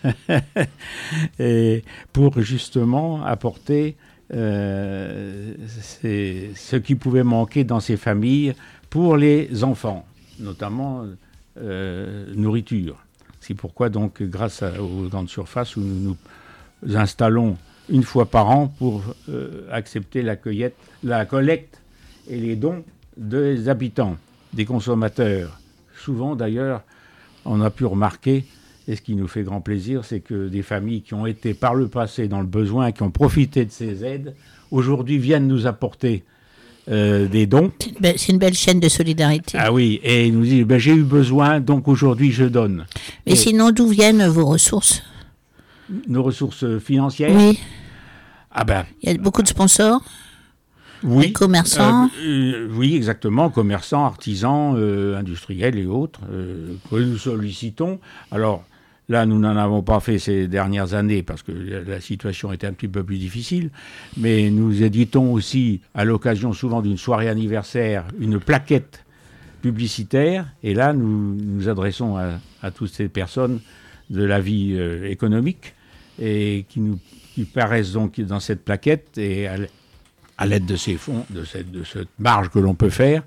et pour justement apporter euh, c'est, ce qui pouvait manquer dans ces familles pour les enfants, notamment euh, nourriture. C'est pourquoi, donc, grâce à, aux grandes surfaces où nous nous installons une fois par an pour euh, accepter la, cueillette, la collecte et les dons des habitants, des consommateurs. Souvent, d'ailleurs, on a pu remarquer, et ce qui nous fait grand plaisir, c'est que des familles qui ont été par le passé dans le besoin, qui ont profité de ces aides, aujourd'hui viennent nous apporter Euh, des dons. C'est une, belle, c'est une belle chaîne de solidarité. Ah oui, et ils nous disent, ben, j'ai eu besoin, donc aujourd'hui je donne. Mais et sinon, d'où viennent vos ressources ? Nos ressources financières ? Oui. Ah ben, il y a beaucoup de sponsors ? Oui. Des commerçants ? euh, euh, Oui, exactement, commerçants, artisans, euh, industriels et autres, euh, que nous sollicitons. Alors, là, nous n'en avons pas fait ces dernières années parce que la situation était un petit peu plus difficile. Mais nous éditons aussi, à l'occasion souvent d'une soirée anniversaire, une plaquette publicitaire. Et là, nous nous adressons à, à toutes ces personnes de la vie euh, économique et qui nous qui paraissent donc dans cette plaquette et à, à l'aide de ces fonds, de cette, de cette marge que l'on peut faire,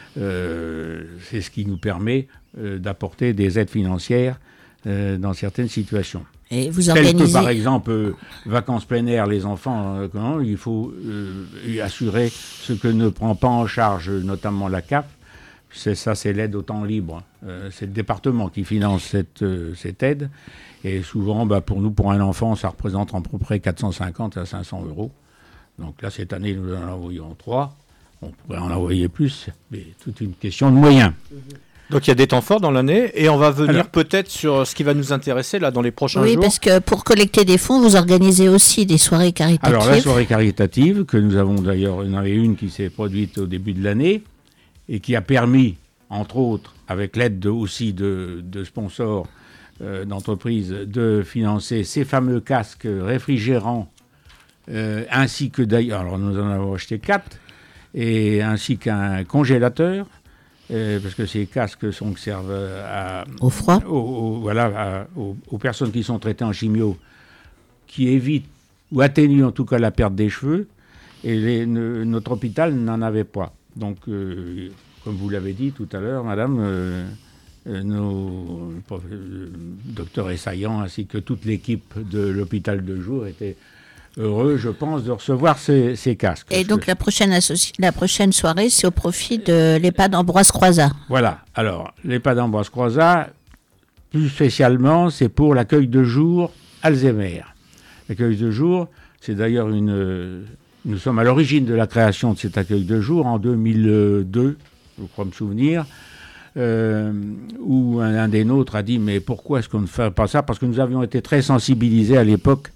euh, c'est ce qui nous permet euh, d'apporter des aides financières euh, dans certaines situations. Et vous Telles organisez... que par exemple euh, vacances plein air, les enfants, euh, comment, il faut euh, assurer ce que ne prend pas en charge notamment la C A F. C'est ça, c'est l'aide au temps libre. Euh, c'est le département qui finance cette, euh, cette aide. Et souvent, bah, pour nous, pour un enfant, ça représente à peu près quatre cent cinquante à cinq cents euros. Donc là, cette année, nous en envoyons trois. On pourrait en envoyer plus, mais toute une question de moyens. Donc il y a des temps forts dans l'année et on va venir Alors, peut-être sur ce qui va nous intéresser là dans les prochains Oui, jours. parce que pour collecter des fonds, vous organisez aussi des soirées caritatives. Alors la soirée caritative, que nous avons d'ailleurs, il y en avait une qui s'est produite au début de l'année et qui a permis, entre autres, avec l'aide de, aussi de, de sponsors euh, d'entreprises, de financer ces fameux casques réfrigérants, euh, ainsi que d'ailleurs, alors nous en avons acheté quatre, et ainsi qu'un congélateur. Euh, parce que ces casques sont, servent à, au froid, au, au, voilà, à, aux, aux personnes qui sont traitées en chimio, qui évitent ou atténuent en tout cas la perte des cheveux, et les, ne, notre hôpital n'en avait pas. Donc, euh, comme vous l'avez dit tout à l'heure, madame, euh, euh, nos euh, docteurs Essaillant ainsi que toute l'équipe de l'hôpital de jour étaient heureux, je pense, de recevoir ces, ces casques. Et donc que... la, prochaine associ... la prochaine soirée, c'est au profit de l'EHPAD Ambroise Croizat. Voilà. Alors, l'EHPAD Ambroise Croizat, plus spécialement, c'est pour l'accueil de jour Alzheimer. L'accueil de jour, c'est d'ailleurs une... Nous sommes à l'origine de la création de cet accueil de jour en deux mille deux, je crois me souvenir, euh, où un, un des nôtres a dit « Mais pourquoi est-ce qu'on ne fait pas ça ?» Parce que nous avions été très sensibilisés à l'époque.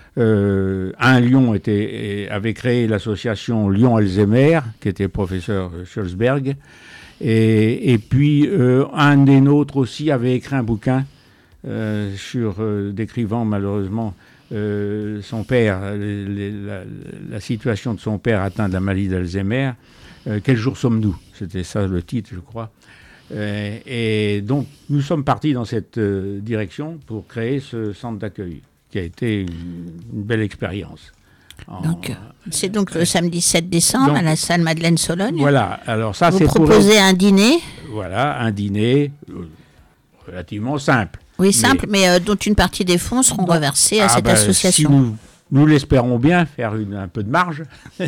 Euh, un Lyon était, avait créé l'association Lyon-Alzheimer, qui était le professeur Scholzberg, et, et puis euh, un des nôtres aussi avait écrit un bouquin euh, sur, euh, décrivant malheureusement euh, son père, les, les, la, la situation de son père atteint de la maladie d'Alzheimer. Euh, quel jour sommes-nous ? C'était ça le titre, je crois. Euh, et donc nous sommes partis dans cette euh, direction pour créer ce centre d'accueil, qui a été une, une belle expérience. En... Donc, c'est donc le samedi sept décembre donc, à la salle Madeleine-Sologne. Voilà, alors ça vous c'est proposez pour... un dîner. Voilà, un dîner euh, relativement simple. Oui, simple, mais, mais euh, dont une partie des fonds seront donc, reversés à ah cette ben, association. Si nous, nous l'espérons bien, faire une, un peu de marge.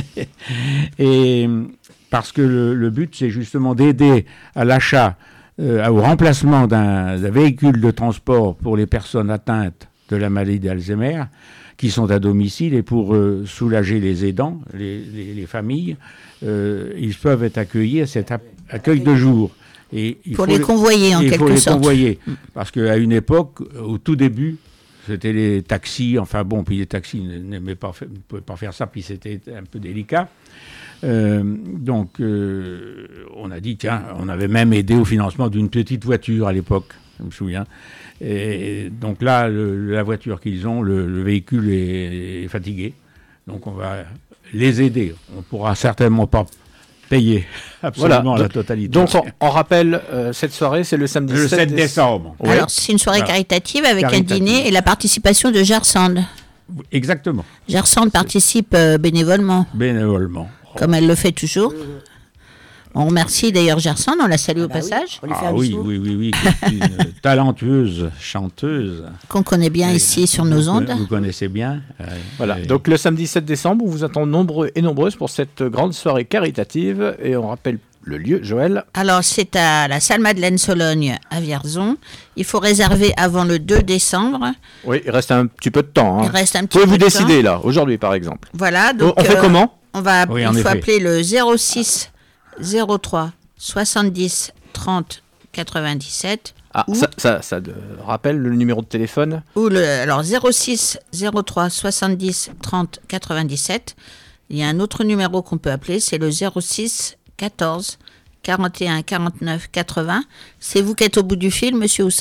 Et parce que le, le but, c'est justement d'aider à l'achat, euh, au remplacement d'un, d'un véhicule de transport pour les personnes atteintes de la maladie d'Alzheimer, qui sont à domicile, et pour euh, soulager les aidants, les, les, les familles, euh, ils peuvent être accueillis à cet accueil de jour. Et il pour faut les convoyer, en quelque sorte. Il faut les convoyer, parce qu'à une époque, au tout début, c'était les taxis, enfin bon, puis les taxis n'aimaient pas, ne pouvaient pas faire ça, puis c'était un peu délicat. Euh, donc, euh, on a dit, tiens, on avait même aidé au financement d'une petite voiture à l'époque, je me souviens. Et donc là, le, la voiture qu'ils ont, le, le véhicule est, est fatigué. Donc on va les aider. On ne pourra certainement pas payer absolument voilà, la totalité. Donc on, on rappelle, euh, cette soirée, c'est le samedi le sept décembre. Oui. Alors c'est une soirée voilà. caritative avec caritative. un dîner et la participation de Gersand. Exactement. Gersand participe euh, bénévolement. Bénévolement. Comme elle le fait toujours. On remercie d'ailleurs Gersand, on la salue ah bah au passage. Oui. Ah oui, oui, oui, oui, oui, une talentueuse chanteuse. Qu'on connaît bien et ici sur nos ondes. Vous connaissez bien. Euh, voilà, et... donc le samedi sept décembre, on vous attend nombreux et nombreuses pour cette grande soirée caritative. Et on rappelle le lieu, Joël. Alors c'est à la salle Madeleine-Sologne à Vierzon. Il faut réserver avant le deux décembre. Oui, il reste un petit peu de temps. Hein. Il reste un petit Pouvez peu vous de décider temps. là, aujourd'hui par exemple. Voilà, donc... On, on fait euh, comment on va, oui, Il faut effet. appeler le zéro six zéro trois soixante-dix trente quatre-vingt-dix-sept. Ah, ou, ça, ça, ça de, rappelle le numéro de téléphone. Ou le, alors zéro six zéro trois soixante-dix trente quatre-vingt-dix-sept. Il y a un autre numéro qu'on peut appeler, c'est le zéro six quatorze quarante et un quarante-neuf quatre-vingts. C'est vous qui êtes au bout du fil, monsieur Houssard ?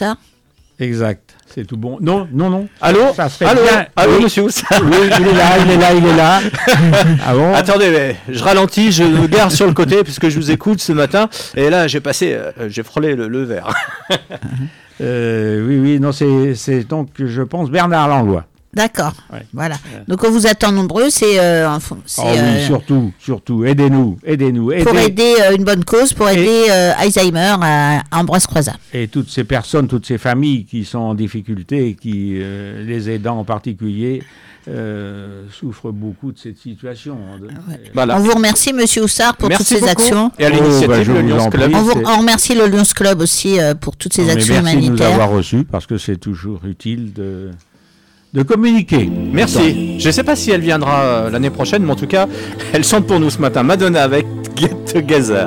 Exact, c'est tout bon. Non, non, non. Allô ça serait Allô bien. Allô, Oui. monsieur Oussard. Oui, il est là, il est là, il est là. Ah bon Attendez, mais je ralentis, je me gare sur le côté puisque je vous écoute ce matin. Et là, j'ai passé, euh, j'ai frôlé le, le verre. Euh, oui, oui, non, c'est, c'est donc, je pense, Bernard Langlois. D'accord. Ouais. Voilà. Donc on vous attend nombreux. C'est, euh, en fond- c'est Oh oui, euh, surtout, surtout, aidez-nous, aidez-nous, pour aidez, aider euh, une bonne cause, pour aider euh, Alzheimer à, à Ambroise Croizat. et toutes ces personnes, toutes ces familles qui sont en difficulté, et qui, euh, les aidants en particulier, euh, souffrent beaucoup de cette situation. Voilà. On vous remercie, Monsieur Oussard, pour Merci toutes ces beaucoup. actions. Et à l'initiative, Oh, bah, je le vous Lions en Club. prie. On, vous, c'est- on remercie le Lions Club aussi euh, pour toutes ces Non, mais actions merci de nous humanitaires. avoir reçus, parce que c'est toujours utile de, de communiquer. Merci. Je ne sais pas si elle viendra euh, l'année prochaine, mais en tout cas, elle chante pour nous ce matin. Madonna avec Get Together.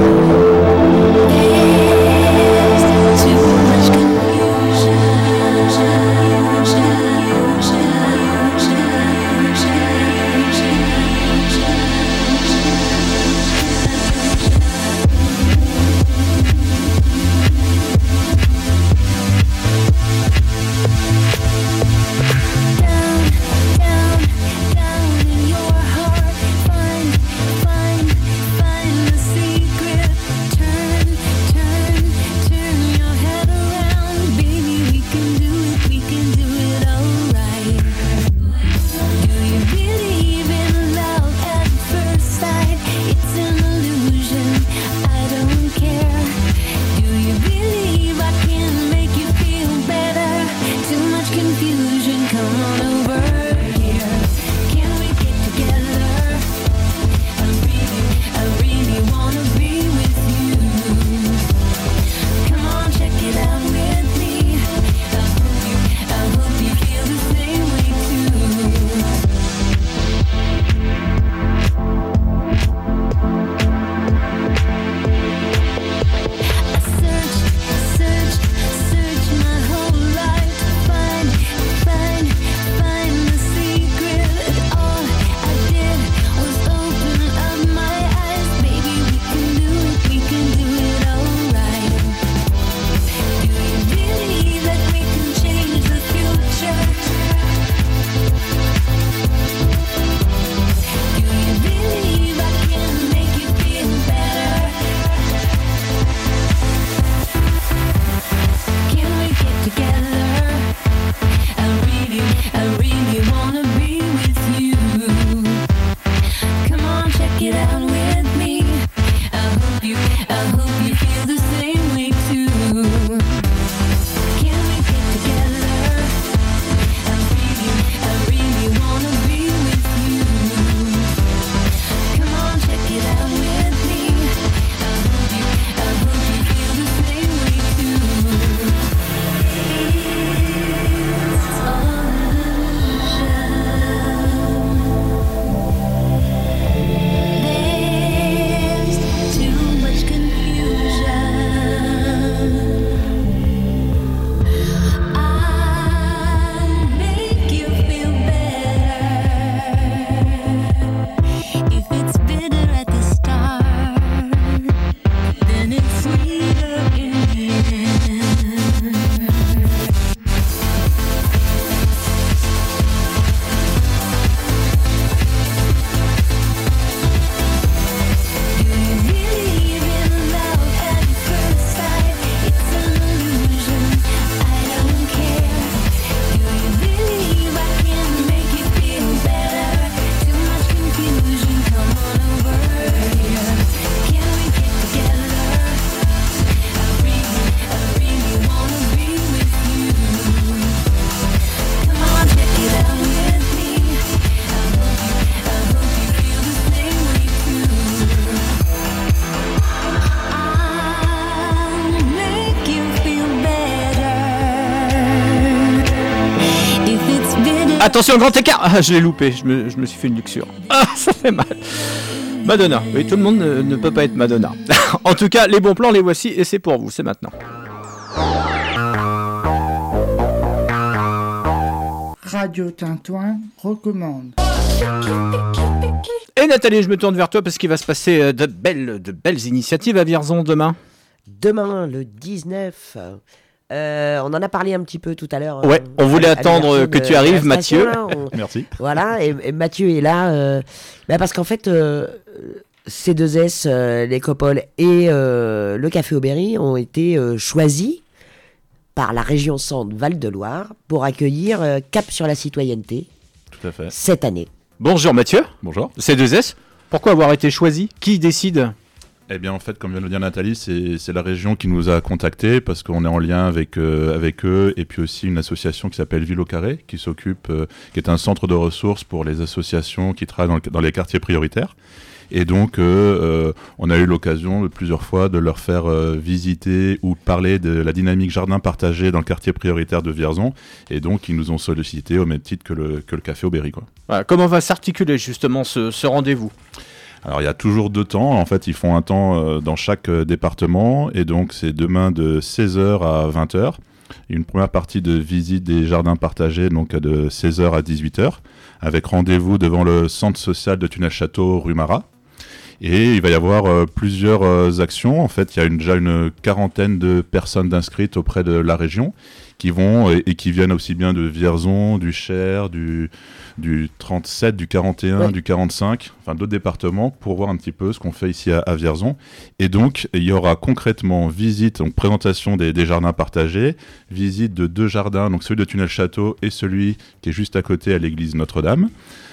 Attention, grand écart. Ah, je l'ai loupé, je me, je me suis fait une luxure. Ah, ça fait mal. Madonna. Oui, tout le monde ne, ne peut pas être Madonna. En tout cas, les bons plans, les voici et c'est pour vous, c'est maintenant. Radio Tintouin recommande. Et Nathalie, je me tourne vers toi parce qu'il va se passer de belles, de belles initiatives à Vierzon demain. Demain, le dix-neuf, Euh, on en a parlé un petit peu tout à l'heure. Ouais, euh, on voulait à- à attendre l'ouverture que de tu la arrives, station, Mathieu. là, on- Merci. Voilà, et, et Mathieu est là. euh, bah parce qu'en fait, euh, C deux S, euh, l'Écopole et euh, le Café Aubéry ont été euh, choisis par la région Centre Val-de-Loire pour accueillir euh, Cap sur la citoyenneté Tout à fait. cette année. Bonjour Mathieu. Bonjour. C deux S. Pourquoi avoir été choisi? Qui décide? Eh bien, en fait, comme vient de le dire Nathalie, c'est c'est la région qui nous a contactés parce qu'on est en lien avec, euh, avec eux et puis aussi une association qui s'appelle Ville au Carré, qui s'occupe, euh, qui est un centre de ressources pour les associations qui travaillent dans, le- dans les quartiers prioritaires. Et donc, euh, euh, on a eu l'occasion de plusieurs fois de leur faire euh, visiter ou parler de la dynamique jardin partagé dans le quartier prioritaire de Vierzon. Et donc, ils nous ont sollicité au même titre que le, que le Café Aubéry, quoi. Voilà, comment va s'articuler justement ce, ce rendez-vous? Alors il y a toujours deux temps, en fait ils font un temps euh, dans chaque euh, département et donc c'est demain de seize heures à vingt heures. Une première partie de visite des jardins partagés donc de seize heures à dix-huit heures avec rendez-vous devant le centre social de Tunnel-Château rue Marat. Et il va y avoir euh, plusieurs euh, actions. En fait, il y a une, déjà une quarantaine de personnes inscrites auprès de la région qui vont et, et qui viennent aussi bien de Vierzon, du Cher, du, du trente-sept, du quarante et un, Ouais. du quarante-cinq, enfin d'autres départements pour voir un petit peu ce qu'on fait ici à, à Vierzon. Et donc, il y aura concrètement visite, donc présentation des, des jardins partagés, visite de deux jardins, donc celui de Tunnel-Château et celui qui est juste à côté à l'église Notre-Dame.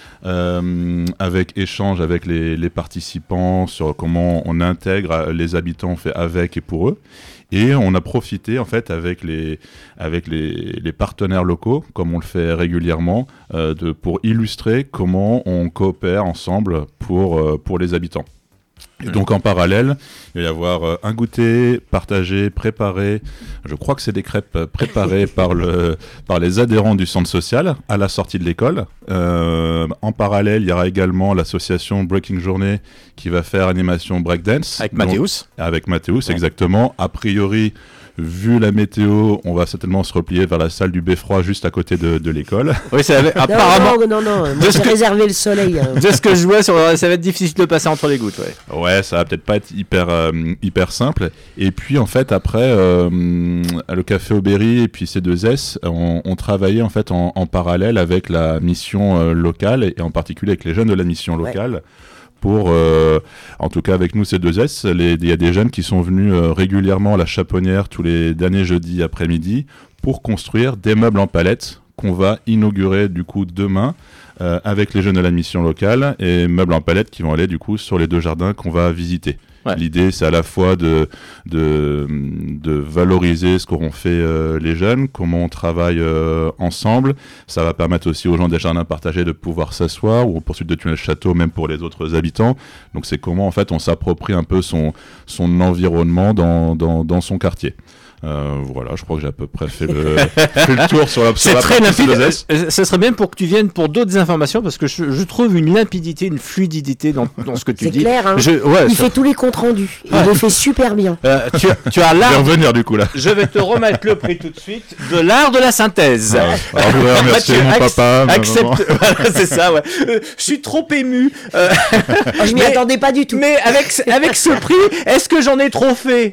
Euh, avec échange avec les, les participants sur comment on intègre les habitants, on fait avec et pour eux. Et on a profité en fait avec les, avec les, les partenaires locaux, comme on le fait régulièrement, euh, de, pour illustrer comment on coopère ensemble pour, euh, pour les habitants. Et donc en parallèle, il va y avoir euh, un goûter partagé, préparé, je crois que c'est des crêpes euh, préparées par, le, par les adhérents du centre social à la sortie de l'école. Euh, en parallèle, il y aura également l'association Breaking Journée qui va faire animation breakdance. Avec Donc, Mathéus. Avec Mathéus, Ouais. exactement. A priori, vu la météo, on va certainement se replier vers la salle du Beffroi juste à côté de, de l'école. Oui, ça avait, Non, apparemment. non, non, non, De moi ce j'ai que- réservé le soleil. hein. De ce que je vois, sur, ça va être difficile de passer entre les gouttes. Ouais. Ouais, ça va peut-être pas être hyper, euh, hyper simple. Et puis, en fait, après, euh, le Café Aubéry et puis C deux S ont, ont travaillé en fait en, en parallèle avec la mission euh, locale et en particulier avec les jeunes de la mission locale. Pour, euh, en tout cas avec nous C deux S, les- il y a des jeunes qui sont venus euh, régulièrement à la Chaponnière tous les derniers jeudis après-midi pour construire des meubles en palette qu'on va inaugurer du coup demain euh, avec les jeunes de la mission locale et meubles en palette qui vont aller du coup sur les deux jardins qu'on va visiter. Ouais. L'idée c'est à la fois de, de, de valoriser ce qu'auront fait euh, les jeunes, comment on travaille euh, ensemble. Ça va permettre aussi aux gens des jardins partagés de pouvoir s'asseoir ou au poursuite de Tunnel-Château même pour les autres habitants. Donc c'est comment en fait on s'approprie un peu son, son environnement dans, dans, dans son quartier. Euh, voilà, je crois que j'ai à peu près fait le, fait le tour sur la sur C'est la très partie limpide. C deux S. Euh, Ce serait bien pour que tu viennes pour d'autres informations parce que je, je trouve une limpidité, une fluidité dans, dans ce que tu C'est dis. clair, hein. Je, ouais, il ça- fait tous les comptes rendus. Il Ouais. les fait super bien. Euh, tu, as- tu as Je vais l'art. revenir du coup là. Je vais te remettre le prix tout de suite de l'art de la synthèse. Ouais. Alors, je voudrais remercier Mathieu, mon ac- papa, ma accepte- maman. Voilà, c'est ça, ouais. Euh, je suis trop ému. Euh, Oh, je m'y mais- attendais pas du tout. Mais avec, ce- avec ce prix, est-ce que j'en ai trop fait?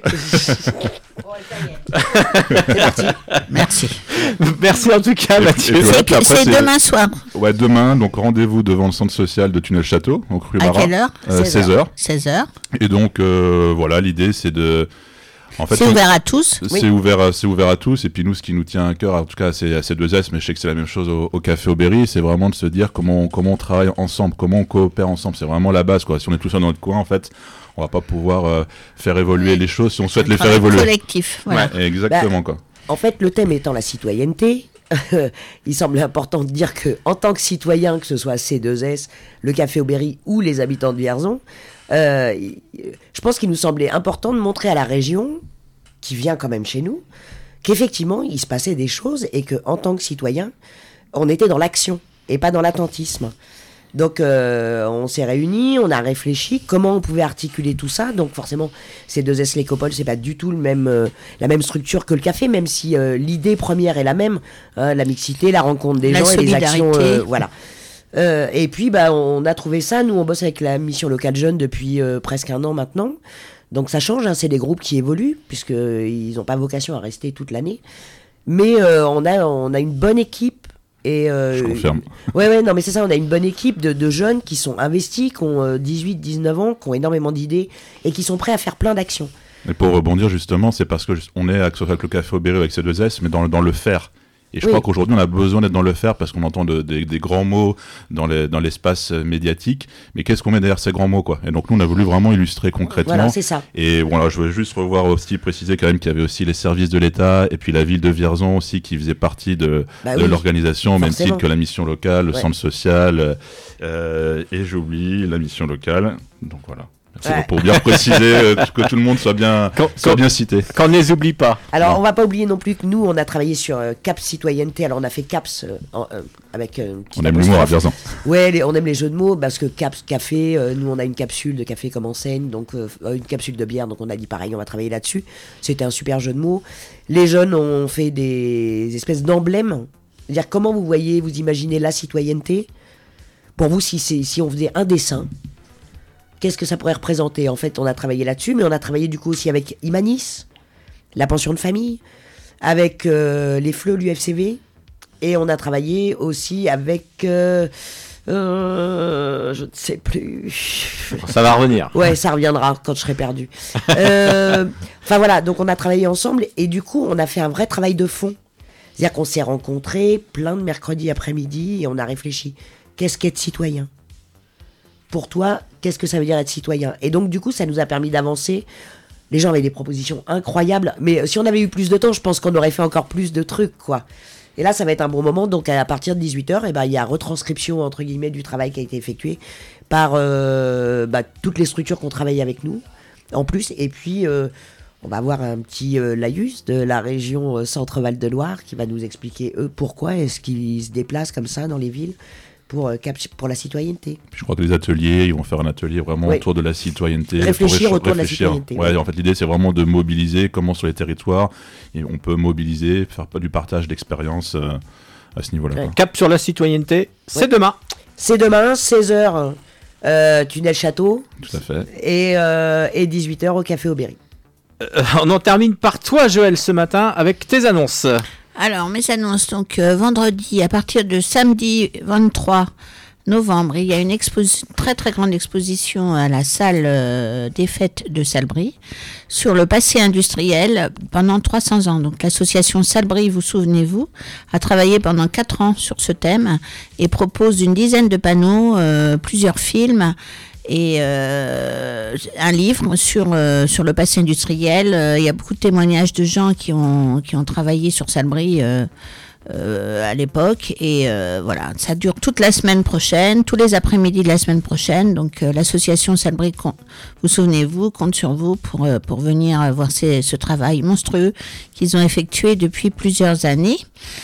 Merci. Merci en tout cas, Et- Mathieu. et voilà, C'est puis après, c'est c'est- demain soir. Ouais, demain, donc rendez-vous devant le centre social de Tunnel-Château, donc rue À Marat. quelle heure Euh, seize heures. seize heures. Et donc, euh, voilà, l'idée, c'est de... En fait, C'est on- ouvert à tous. C'est ouvert, à- c'est ouvert à tous. Et puis nous, ce qui nous tient à cœur, en tout cas, c'est à C deux S, mais je sais que c'est la même chose au, au Café Aubéry, c'est vraiment de se dire comment on, comment on travaille ensemble, comment on coopère ensemble. C'est vraiment la base, quoi. Si on est tout seul dans notre coin, en fait, on va pas pouvoir euh, faire évoluer les choses si on souhaite les faire Travail évoluer. collectif. Voilà. Ouais, exactement, quoi. En fait, le thème étant la citoyenneté, il semblait important de dire que, en tant que citoyen, que ce soit C deux S, le Café Aubéry ou les habitants de Vierzon, euh, il- je pense qu'il nous semblait important de montrer à la région, qui vient quand même chez nous, qu'effectivement, il se passait des choses et que, en tant que citoyen, on était dans l'action et pas dans l'attentisme. Donc, euh, on s'est réunis, on a réfléchi comment on pouvait articuler tout ça. Donc, forcément, C deux S L'Écopole, c'est pas du tout le même, euh, la même structure que le café, même si euh, l'idée première est la même, hein, la mixité, la rencontre des La gens et les solidarité. actions, euh, voilà. Euh, et puis, bah, on a trouvé ça. Nous, on bosse avec la mission locale jeune depuis euh, presque un an maintenant. Donc ça change, hein, c'est des groupes qui évoluent, puisqu'ils n'ont pas vocation à rester toute l'année. Mais euh, on, a, on a une bonne équipe. Et euh, Je confirme. Ouais, ouais, non, mais c'est ça, on a une bonne équipe de, de jeunes qui sont investis, qui ont euh, dix-huit dix-neuf ans, qui ont énormément d'idées et qui sont prêts à faire plein d'actions. Et pour rebondir justement, c'est parce qu'on est avec le Café au Berry avec C deux S, mais dans le, dans le faire. Et je Oui. crois qu'aujourd'hui, on a besoin d'être dans le faire parce qu'on entend de- de- des grands mots dans, les, dans l'espace médiatique. Mais qu'est-ce qu'on met derrière ces grands mots, quoi? Et donc, nous, on a voulu vraiment illustrer concrètement. Voilà, c'est ça. Et voilà, je veux juste revoir aussi, préciser quand même qu'il y avait aussi les services de l'État et puis la ville de Vierzon aussi qui faisait partie de, Bah de oui, l'organisation, au même forcément. titre que la mission locale, le Ouais. centre social. Euh, et j'oublie la mission locale. Donc voilà. Merci Ouais. pour bien préciser euh, que tout le monde soit bien, Quand- soit quand- bien cité. Qu'on ne les oublie pas. Alors, Non. on va pas oublier non plus que nous, on a travaillé sur euh, CAPS Citoyenneté. Alors, on a fait CAPS euh, en, euh, avec euh, une petite On aime l'humour à apostrophe. Vierzon. Ouais, les- on aime les jeux de mots parce que CAPS café, euh, nous on a une capsule de café comme enseigne, donc euh, une capsule de bière, donc on a dit pareil, on va travailler là-dessus. C'était un super jeu de mots. Les jeunes ont fait des espèces d'emblèmes. C'est-à-dire comment vous voyez, vous imaginez la citoyenneté. Pour vous, si, c'est- si on faisait un dessin, qu'est-ce que ça pourrait représenter? En fait, on a travaillé là-dessus, mais on a travaillé du coup aussi avec Imanis, la pension de famille, avec euh, les F L E, l'U F C V, et on a travaillé aussi avec... euh, euh, je ne sais plus. Ça va revenir. Ouais, ça reviendra quand je serai perdu. Euh, Enfin voilà, donc on a travaillé ensemble, et du coup, on a fait un vrai travail de fond. C'est-à-dire qu'on s'est rencontrés plein de mercredis après-midi, et on a réfléchi. Qu'est-ce qu'être citoyen? Pour toi, qu'est-ce que ça veut dire être citoyen? Et donc, du coup, ça nous a permis d'avancer. Les gens avaient des propositions incroyables, mais si on avait eu plus de temps, je pense qu'on aurait fait encore plus de trucs, quoi. Et là, ça va être un bon moment. Donc, à partir de dix-huit heures, eh ben, il y a retranscription, entre guillemets, du travail qui a été effectué par euh, bah, toutes les structures qui ont travaillé avec nous, en plus. Et puis, euh, on va avoir un petit euh, laïus de la région euh, Centre-Val de Loire qui va nous expliquer, eux, pourquoi est-ce qu'ils se déplacent comme ça dans les villes pour, euh, cap- pour la citoyenneté. Je crois que les ateliers, ils vont faire un atelier vraiment Oui. autour de la citoyenneté. Réfléchir pour autour de la réfléchir. citoyenneté, Ouais, ouais. en fait, l'idée, c'est vraiment de mobiliser comment sur les territoires, et on peut mobiliser, faire pas du partage d'expérience euh, à ce niveau-là. quoi. Cap sur la citoyenneté, c'est Ouais. demain. C'est demain, seize heures, euh, Tunnel Château, Tout à fait. et, euh, et dix-huit heures au Café au Berry. Euh, on en termine par toi, Joël, ce matin, avec tes annonces. Alors, mes annonces, donc euh, vendredi, à partir de samedi vingt-trois novembre, il y a une exposi- très très grande exposition à la salle euh, des fêtes de Salbris sur le passé industriel pendant trois cents ans. Donc l'association Salbris, vous souvenez-vous, a travaillé pendant quatre ans sur ce thème et propose une dizaine de panneaux, euh, plusieurs films et euh, un livre sur euh, sur le passé industriel. Euh, il y a beaucoup de témoignages de gens qui ont qui ont travaillé sur Salbris euh, euh, à l'époque, et euh, voilà, ça dure toute la semaine prochaine, tous les après-midi de la semaine prochaine. Donc euh, l'association Salbris, com- vous souvenez-vous, compte sur vous pour euh, pour venir euh, voir ces, ce travail monstrueux qu'ils ont effectué depuis plusieurs années.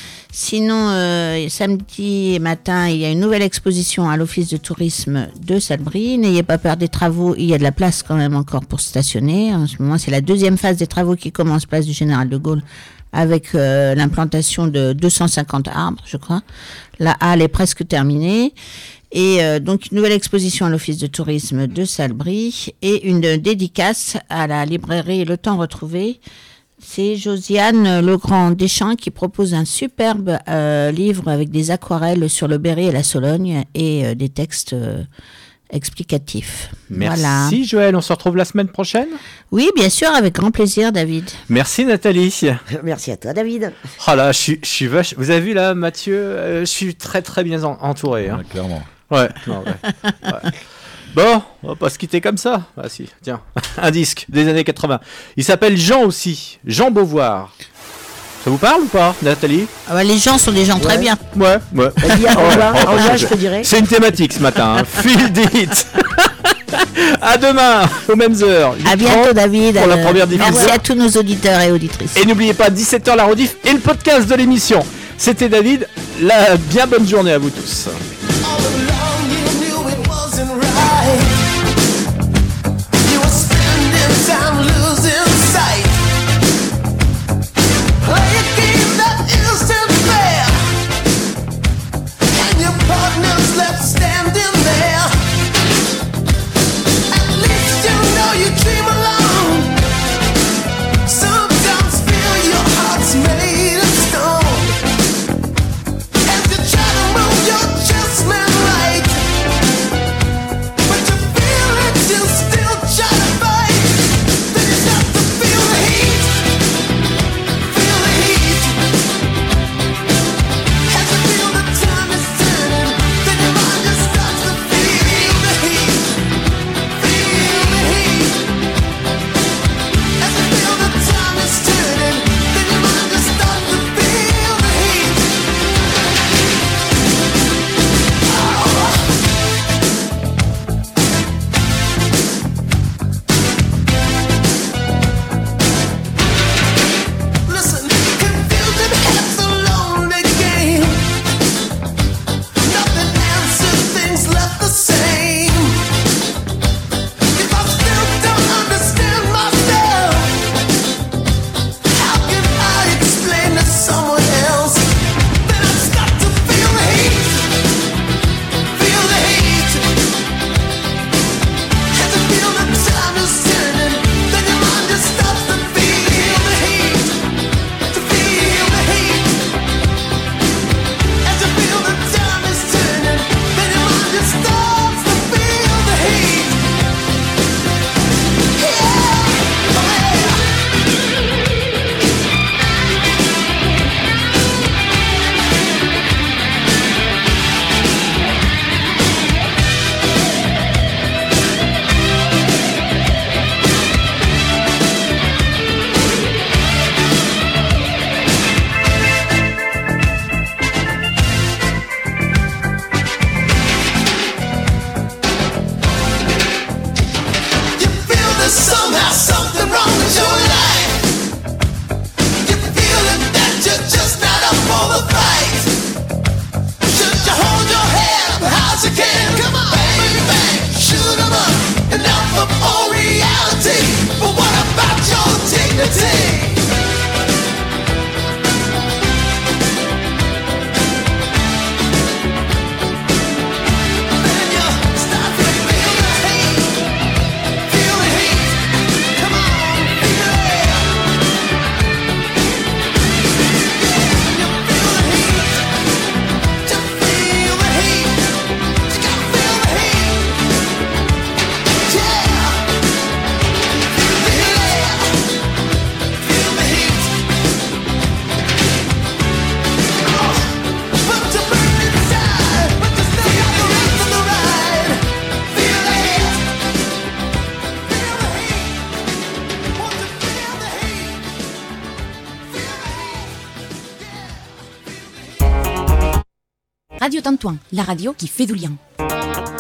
Sinon, euh, samedi matin, il y a une nouvelle exposition à l'Office de tourisme de Salbris. N'ayez pas peur des travaux, il y a de la place quand même encore pour stationner. En ce moment, c'est la deuxième phase des travaux qui commence place du Général de Gaulle avec euh, l'implantation de deux cent cinquante arbres, je crois. La halle est presque terminée. Et euh, donc, une nouvelle exposition à l'Office de tourisme de Salbris et une dédicace à la librairie Le Temps Retrouvé. C'est Josiane Legrand-Deschamps qui propose un superbe euh, livre avec des aquarelles sur le Berry et la Sologne et euh, des textes euh, explicatifs. Merci, Voilà. Joël. On se retrouve la semaine prochaine. Oui, bien sûr, avec grand plaisir, David. Merci, Nathalie. Merci à toi, David. Oh là, je suis, je suis vache. Vous avez vu là, Mathieu, euh, je suis très très bien en- entouré. Hein. Ouais, clairement. Ouais. non, ouais. Ouais. Bon, on va pas se quitter comme ça. Ah si, tiens, un disque des années quatre-vingts. Il s'appelle Jean aussi, Jean Beauvoir. Ça vous parle ou pas, Nathalie? Ah bah, les gens sont des gens très bien. Ouais, ouais. Vas-y, en joie, en joie, je te dirais. C'est une thématique ce matin. Hein. Feel it. À demain, aux mêmes heures. À bientôt, David. Pour la Euh, première diffusion. Merci à tous nos auditeurs et auditrices. Et n'oubliez pas, dix-sept heures la rediff et le podcast de l'émission. C'était David. La bien bonne journée à vous tous. Left standing there. At least you know you dream alone. Radio Tintouin, la radio qui fait du lien.